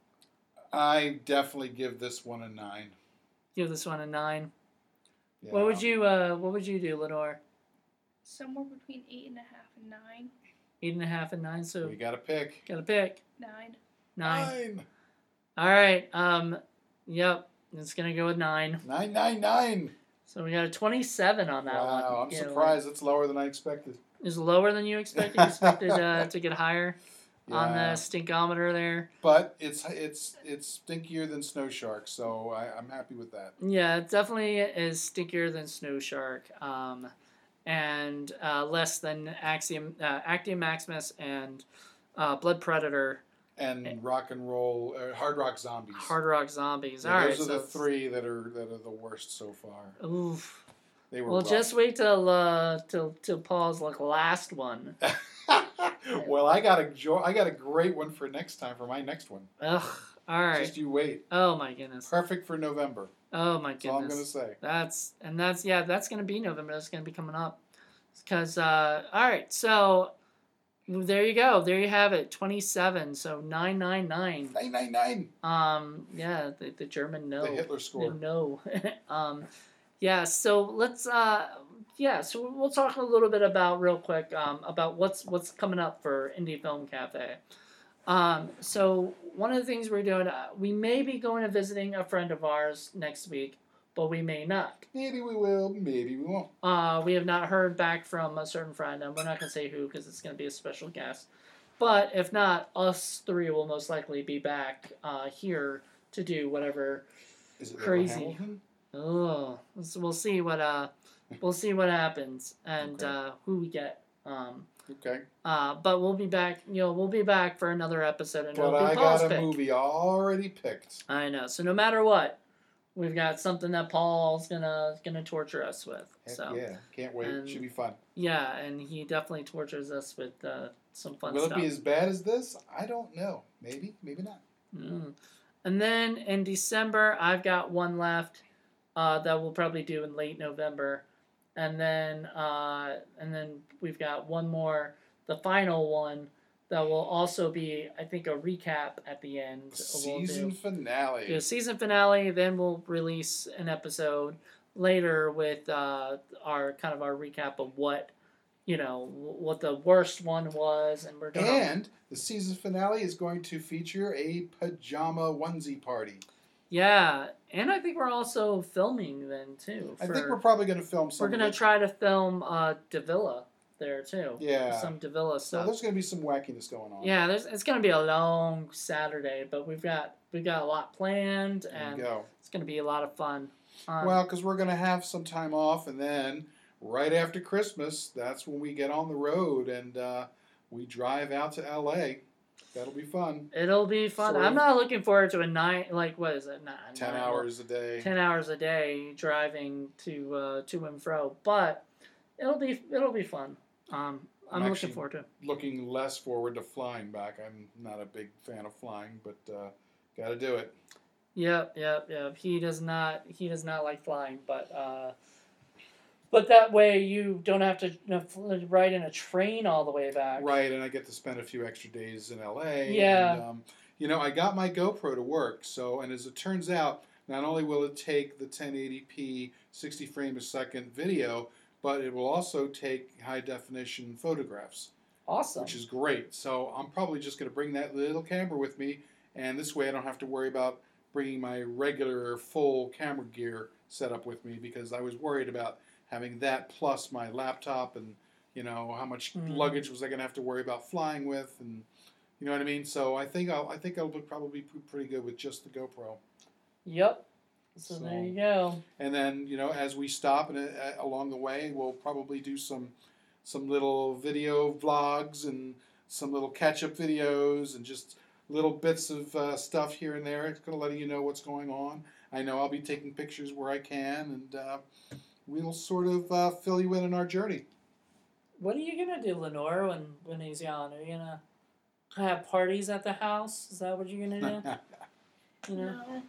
[SPEAKER 2] I definitely give this one a nine.
[SPEAKER 1] Give this one a nine.
[SPEAKER 2] Yeah.
[SPEAKER 1] What would you uh What would you do, Lenore?
[SPEAKER 3] Somewhere between eight and a half and nine.
[SPEAKER 1] Eight and a half and nine. So
[SPEAKER 2] We got to pick.
[SPEAKER 1] gotta pick
[SPEAKER 3] Nine.
[SPEAKER 1] nine.
[SPEAKER 2] Nine.
[SPEAKER 1] All right. Um. Yep. It's gonna go with nine.
[SPEAKER 2] Nine, nine, nine.
[SPEAKER 1] So we got a twenty-seven on that one.
[SPEAKER 2] Wow, I'm
[SPEAKER 1] Yeah,
[SPEAKER 2] surprised. It's lower than I expected.
[SPEAKER 1] Is lower than you expected. You expected uh, to get higher on the
[SPEAKER 2] Yeah.
[SPEAKER 1] stinkometer there.
[SPEAKER 2] But it's it's it's stinkier than Snow Shark, so I, I'm happy with that.
[SPEAKER 1] Yeah, it definitely is stinkier than Snow Shark, um, and uh, less than Axiom, uh, Actium Maximus and uh, Blood Predator,
[SPEAKER 2] And rock and roll, uh, hard rock zombies.
[SPEAKER 1] Hard Rock Zombies.
[SPEAKER 2] Yeah,
[SPEAKER 1] All right,
[SPEAKER 2] those are
[SPEAKER 1] so
[SPEAKER 2] the three that are that are the worst so far.
[SPEAKER 1] Oof.
[SPEAKER 2] They were
[SPEAKER 1] Well,
[SPEAKER 2] rough.
[SPEAKER 1] just wait till uh, till till Paul's like last one.
[SPEAKER 2] Well, I got a jo- I got a great one for next time for my next one.
[SPEAKER 1] Ugh. All right.
[SPEAKER 2] Just you wait.
[SPEAKER 1] Oh my goodness.
[SPEAKER 2] Perfect for November.
[SPEAKER 1] Oh my
[SPEAKER 2] That's all I'm gonna
[SPEAKER 1] goodness.
[SPEAKER 2] say.
[SPEAKER 1] That's and that's yeah. That's gonna be November. That's gonna be coming up. Because uh, all right. So there you go. There you have it. Twenty-seven. So nine nine nine.
[SPEAKER 2] Nine nine nine.
[SPEAKER 1] Um. Yeah. The the German no.
[SPEAKER 2] The Hitler score.
[SPEAKER 1] No. um. Yeah. So let's. Uh. Yeah. So we'll talk a little bit about real quick. Um. About what's what's coming up for Indie Film Cafe. Um. So one of the things we're doing, uh, we may be going and visiting a friend of ours next week, but we may not.
[SPEAKER 2] Maybe we will. Maybe we won't.
[SPEAKER 1] Uh, we have not heard back from a certain friend, and we're not going to say who because it's going to be a special guest. But if not, us three will most likely be back uh, here to do whatever.
[SPEAKER 2] Is it
[SPEAKER 1] Crazy.
[SPEAKER 2] Edward Hamilton?
[SPEAKER 1] Oh, so we'll see what uh, we'll see what happens and
[SPEAKER 2] Okay.
[SPEAKER 1] uh, who we get. Um,
[SPEAKER 2] Okay.
[SPEAKER 1] uh, but we'll be back. You know, we'll be back for another episode, and
[SPEAKER 2] But
[SPEAKER 1] it'll be
[SPEAKER 2] I
[SPEAKER 1] Paul's
[SPEAKER 2] got a
[SPEAKER 1] pick.
[SPEAKER 2] movie already picked.
[SPEAKER 1] I know. So no matter what, we've got something that Paul's gonna gonna torture us with.
[SPEAKER 2] Heck
[SPEAKER 1] So
[SPEAKER 2] yeah, can't wait.
[SPEAKER 1] and,
[SPEAKER 2] Should be fun.
[SPEAKER 1] Yeah, and he definitely tortures us with uh, some fun
[SPEAKER 2] Will
[SPEAKER 1] stuff.
[SPEAKER 2] it be as bad as this? I don't know. Maybe, maybe not.
[SPEAKER 1] Mm. And then in December, I've got one left uh, that we'll probably do in late November, and then uh, and then we've got one more, the final one that will also be, I think, a recap at the end.
[SPEAKER 2] Season
[SPEAKER 1] we'll do,
[SPEAKER 2] finale.
[SPEAKER 1] do a season finale. Then we'll release an episode later with uh, our kind of our recap of what. You know, what the worst one was, and we're gonna...
[SPEAKER 2] And the season finale is going to feature a pajama onesie party.
[SPEAKER 1] Yeah, and I think we're also filming then, too.
[SPEAKER 2] For, I think we're probably going to film some
[SPEAKER 1] We're going to try to film uh, Davila there, too.
[SPEAKER 2] Yeah.
[SPEAKER 1] Some Davila stuff.
[SPEAKER 2] So there's going to be some wackiness going on.
[SPEAKER 1] Yeah, there's, it's going to be a long Saturday, but we've got we've got a lot planned, and
[SPEAKER 2] go.
[SPEAKER 1] It's going to be a lot of fun. Um,
[SPEAKER 2] well, because we're going to have some time off, and then... right after Christmas, that's when we get on the road and uh, we drive out to L A. That'll be fun.
[SPEAKER 1] It'll be fun.
[SPEAKER 2] Sort
[SPEAKER 1] I'm
[SPEAKER 2] of.
[SPEAKER 1] not looking forward to a night, like, what is it? Nine,
[SPEAKER 2] Ten
[SPEAKER 1] nine,
[SPEAKER 2] hours a day.
[SPEAKER 1] Ten hours a day driving to uh, to and fro, but it'll be it'll be fun. Um, I'm,
[SPEAKER 2] I'm
[SPEAKER 1] looking forward to it.
[SPEAKER 2] Looking less forward to flying back. I'm not a big fan of flying, but uh, got to do it.
[SPEAKER 1] Yep, yep, yep. He does not he does not like flying, but. Uh, But that way you don't have to you know, ride in a train all the way back.
[SPEAKER 2] Right, and I get to spend a few extra days in L A.
[SPEAKER 1] Yeah.
[SPEAKER 2] And, um, you know, I got my GoPro to work, so, and as it turns out, not only will it take the ten eighty p sixty frame a second video, but it will also take high definition photographs.
[SPEAKER 1] Awesome.
[SPEAKER 2] Which is great. So I'm probably just going to bring that little camera with me, and this way I don't have to worry about bringing my regular full camera gear set up with me, because I was worried about having that plus my laptop, and you know how much mm. luggage was I going to have to worry about flying with, and you know what I mean. So I think I'll I think I'll be probably pretty good with just the GoPro.
[SPEAKER 1] Yep. So, so there you go.
[SPEAKER 2] And then you know as we stop and uh, along the way, we'll probably do some some little video vlogs and some little catch up videos and just little bits of uh, stuff here and there. It's going to let you know what's going on. I know I'll be taking pictures where I can, and. Uh, We'll sort of uh, fill you in on our journey.
[SPEAKER 1] What are you going to do, Lenore, when, when he's gone? Are you going to have parties at the house? Is that what you're going to do? You know?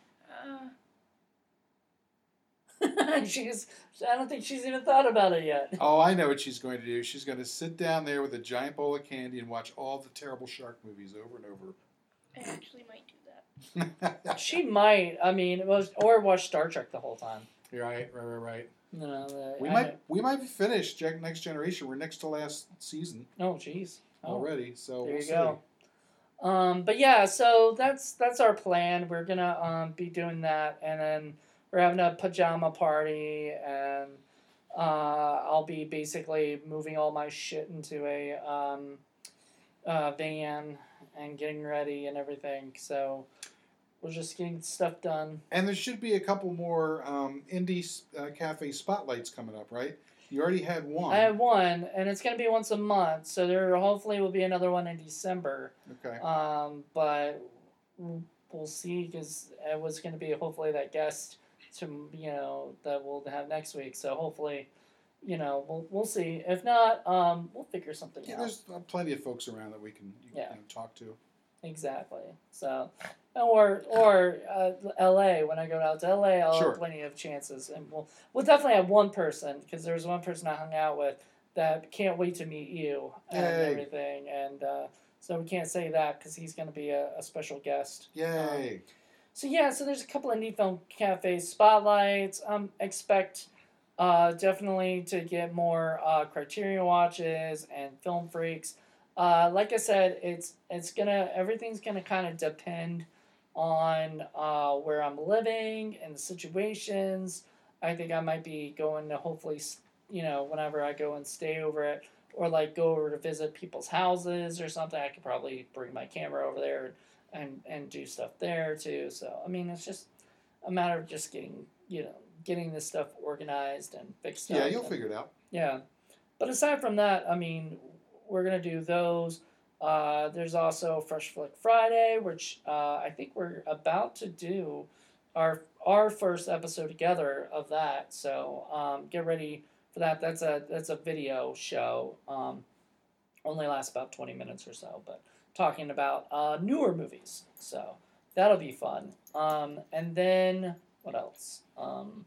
[SPEAKER 3] No. Uh.
[SPEAKER 1] she's, I don't think she's even thought about it yet.
[SPEAKER 2] Oh, I know what she's going to do. She's going to sit down there with a giant bowl of candy and watch all the terrible shark movies over and over.
[SPEAKER 3] I actually might do that.
[SPEAKER 1] She might. I mean, it was, or watch Star Trek the whole time.
[SPEAKER 2] You're right, right, right, right.
[SPEAKER 1] No, uh,
[SPEAKER 2] we
[SPEAKER 1] I
[SPEAKER 2] might
[SPEAKER 1] know.
[SPEAKER 2] we might be finished. Next Generation. We're next to last season.
[SPEAKER 1] Oh, jeez. Oh.
[SPEAKER 2] Already. So
[SPEAKER 1] there
[SPEAKER 2] we'll
[SPEAKER 1] you
[SPEAKER 2] see.
[SPEAKER 1] go. Um, but yeah, so that's that's our plan. We're gonna um, be doing that, and then we're having a pajama party, and uh, I'll be basically moving all my shit into a um, uh, van and getting ready and everything. So. We're just getting stuff done.
[SPEAKER 2] And there should be a couple more um, indie uh, cafe spotlights coming up, right? You already had one.
[SPEAKER 1] I had one, and it's going to be once a month. So there hopefully will be another one in December.
[SPEAKER 2] Okay.
[SPEAKER 1] Um, but we'll see, because it was going to be hopefully that guest to you know that we'll have next week. So hopefully, you know, we'll we'll see. If not, um, we'll figure something
[SPEAKER 2] yeah,
[SPEAKER 1] out.
[SPEAKER 2] There's uh, plenty of folks around that we can you
[SPEAKER 1] Yeah.
[SPEAKER 2] know, talk to.
[SPEAKER 1] Exactly. So, or or uh, L A. When I go out to L A, I'll
[SPEAKER 2] Sure.
[SPEAKER 1] have plenty of chances, and we'll we'll definitely have one person, because there's one person I hung out with that can't wait to meet you and
[SPEAKER 2] Yay.
[SPEAKER 1] everything, and uh, so we can't say that because he's going to be a, a special guest.
[SPEAKER 2] Yay!
[SPEAKER 1] Um, so yeah, so there's a couple of Indie Film Cafe spotlights. Um, expect uh, definitely to get more uh, Criterion watches and Film Freaks. Uh, like I said, it's it's gonna everything's gonna kind of depend on uh, where I'm living and the situations. I think I might be going to hopefully, you know, whenever I go and stay over it, or like go over to visit people's houses or something. I could probably bring my camera over there and and do stuff there too. So I mean, it's just a matter of just getting you know getting this stuff organized and fixed
[SPEAKER 2] Yeah,
[SPEAKER 1] up.
[SPEAKER 2] you'll
[SPEAKER 1] and,
[SPEAKER 2] figure it out.
[SPEAKER 1] Yeah, but aside from that, I mean. We're going to do those. Uh, there's also Fresh Flick Friday, which uh, I think we're about to do our our first episode together of that. So um, get ready for that. That's a that's a video show. Um, only lasts about twenty minutes or so, but talking about uh, newer movies. So that'll be fun. Um, and then what else? Um,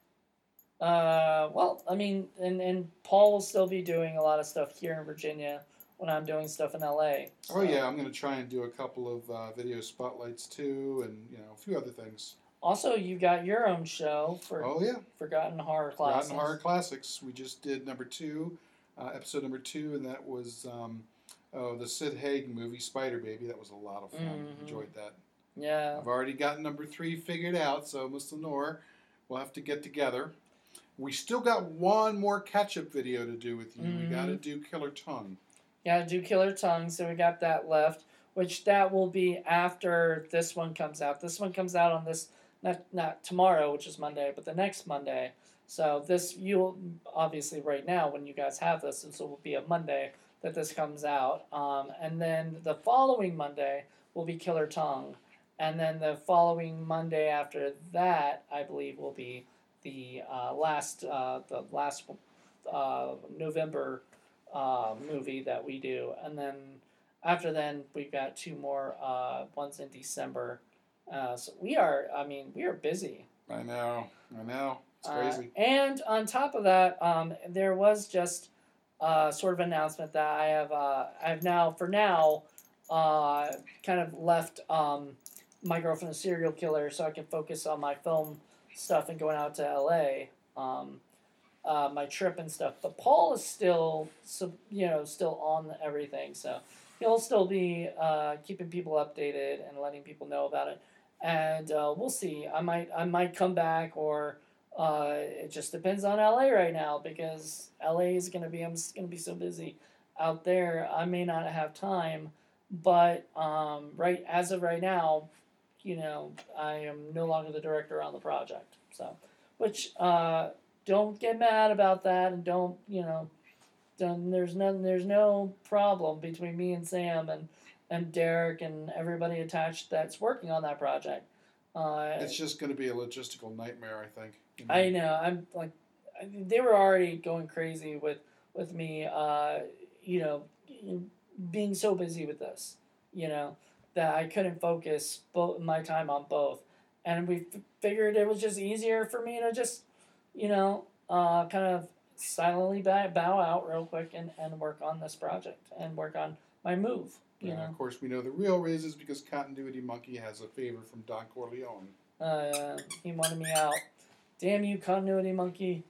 [SPEAKER 1] uh, well, I mean, and, and Paul will still be doing a lot of stuff here in Virginia when I'm doing stuff in L A. So.
[SPEAKER 2] Oh yeah, I'm going to try and do a couple of uh, video spotlights too, and you know a few other things.
[SPEAKER 1] Also, you got your own show for
[SPEAKER 2] oh yeah,
[SPEAKER 1] Forgotten Horror Classics.
[SPEAKER 2] Forgotten Horror Classics. We just did number two, uh, episode number two, and that was um, oh the Sid Haig movie Spider Baby. That was a lot of fun.
[SPEAKER 1] Mm-hmm.
[SPEAKER 2] Enjoyed that.
[SPEAKER 1] Yeah.
[SPEAKER 2] I've already got number three figured out, so Miss Lenore, we'll have to get together. We still got one more catch-up video to do with you.
[SPEAKER 1] Mm-hmm.
[SPEAKER 2] We got to do Killer Tongue.
[SPEAKER 1] Gotta do Killer Tongue, so we got that left, which that will be after this one comes out. This one comes out on this, not not tomorrow, which is Monday, but the next Monday. So this, you'll, obviously right now, when you guys have this, this will be a Monday that this comes out. Um, and then the following Monday will be Killer Tongue. And then the following Monday after that, I believe, will be the uh, last, uh, the last uh, November Uh, movie that we do, and then after then we've got two more uh, ones in December. Uh, so we are, I mean, we are busy.
[SPEAKER 2] I know, I know, it's crazy.
[SPEAKER 1] Uh, and on top of that, um, there was just uh, sort of an announcement that I have, uh, I have now, for now, uh, kind of left um, My Girlfriend a Serial Killer so I can focus on my film stuff and going out to L A. Um, Uh, my trip and stuff, but Paul is still, so, you know, still on everything, so he'll still be uh, keeping people updated and letting people know about it, and uh, we'll see. I might, I might come back, or uh, it just depends on L A right now, because L A is gonna be, I'm just gonna be so busy out there. I may not have time, but um, right as of right now, you know, I am no longer the director on the project, so which. Uh, Don't get mad about that, and don't, you know, don't, there's no, there's no problem between me and Sam and, and Derek and everybody attached that's working on that project. Uh,
[SPEAKER 2] it's just going to be a logistical nightmare, I think. You know?
[SPEAKER 1] I know. I'm like, they were already going crazy with, with me, uh, you know, being so busy with this, you know, that I couldn't focus both my time on both. And we f- figured it was just easier for me to just, you know, uh, kind of silently bow, bow out real quick and, and work on this project and work on my move, you
[SPEAKER 2] yeah,
[SPEAKER 1] know.
[SPEAKER 2] Of course, we know the real reason is because Continuity Monkey has a favor from Don Corleone.
[SPEAKER 1] Uh, he wanted me out. Damn you, Continuity Monkey.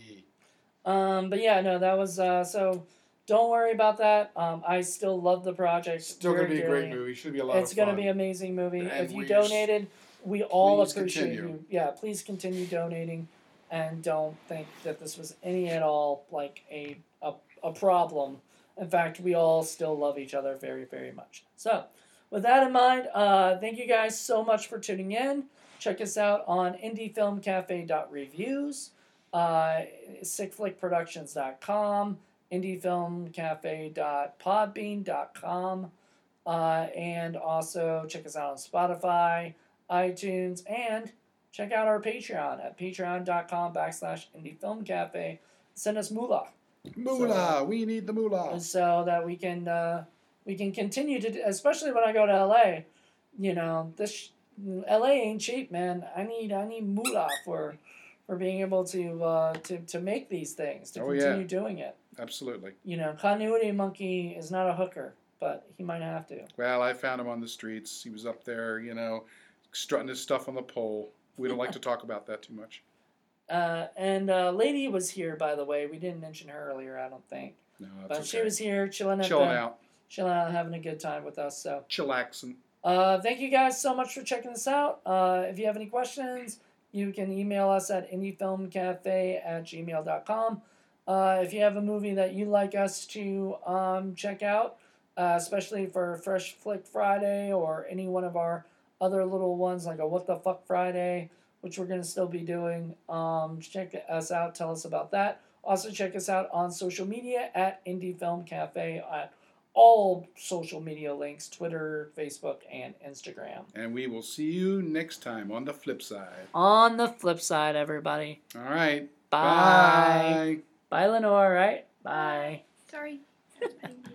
[SPEAKER 1] um, but yeah, no, that was, uh, so don't worry about that. Um, I still love the project.
[SPEAKER 2] Still going to be a great movie. Should be a lot
[SPEAKER 1] it's
[SPEAKER 2] of fun.
[SPEAKER 1] It's going to be an amazing movie.
[SPEAKER 2] And
[SPEAKER 1] if you
[SPEAKER 2] we
[SPEAKER 1] donated, we all
[SPEAKER 2] please
[SPEAKER 1] appreciate
[SPEAKER 2] continue.
[SPEAKER 1] you. Yeah, please continue donating. And don't think that this was any at all like a, a a problem. In fact, we all still love each other very, very much. So, with that in mind, uh, thank you guys so much for tuning in. Check us out on indie film cafe dot reviews, uh, sick flick productions dot com, indie film cafe dot podbean dot com, uh, and also check us out on Spotify, iTunes, and check out our Patreon at patreon.com backslash indie film cafe. Send us moolah.
[SPEAKER 2] Moolah.
[SPEAKER 1] So,
[SPEAKER 2] we need the moolah.
[SPEAKER 1] So that we can uh, we can continue to, do, especially when I go to L A. You know, this L A ain't cheap, man. I need I need moolah for for being able to uh, to to make these things, to
[SPEAKER 2] Oh,
[SPEAKER 1] continue
[SPEAKER 2] yeah.
[SPEAKER 1] doing it.
[SPEAKER 2] Absolutely.
[SPEAKER 1] You know, Continuity Monkey is not a hooker, but he might have to.
[SPEAKER 2] Well, I found him on the streets. He was up there, you know, strutting his stuff on the pole. We don't like to talk about that too much.
[SPEAKER 1] Uh, and uh, Lady was here, by the way. We didn't mention her earlier, I don't think.
[SPEAKER 2] No, that's
[SPEAKER 1] But
[SPEAKER 2] okay.
[SPEAKER 1] she was here, chilling at
[SPEAKER 2] Chilling
[SPEAKER 1] the,
[SPEAKER 2] out.
[SPEAKER 1] chilling out, having a good time with us. So,
[SPEAKER 2] Chillaxing.
[SPEAKER 1] uh, thank you guys so much for checking this out. Uh, if you have any questions, you can email us at indiefilmcafe at gmail dot com. Uh, if you have a movie that you'd like us to um, check out, uh, especially for Fresh Flick Friday or any one of our other little ones like a What the Fuck Friday, which we're going to still be doing, um, check us out. Tell us about that. Also, check us out on social media at Indie Film Cafe at all social media links, Twitter, Facebook, and Instagram.
[SPEAKER 2] And we will see you next time on the flip side.
[SPEAKER 1] On the flip side, everybody.
[SPEAKER 2] All right.
[SPEAKER 1] Bye. Bye, Lenore, right? Bye.
[SPEAKER 3] Sorry.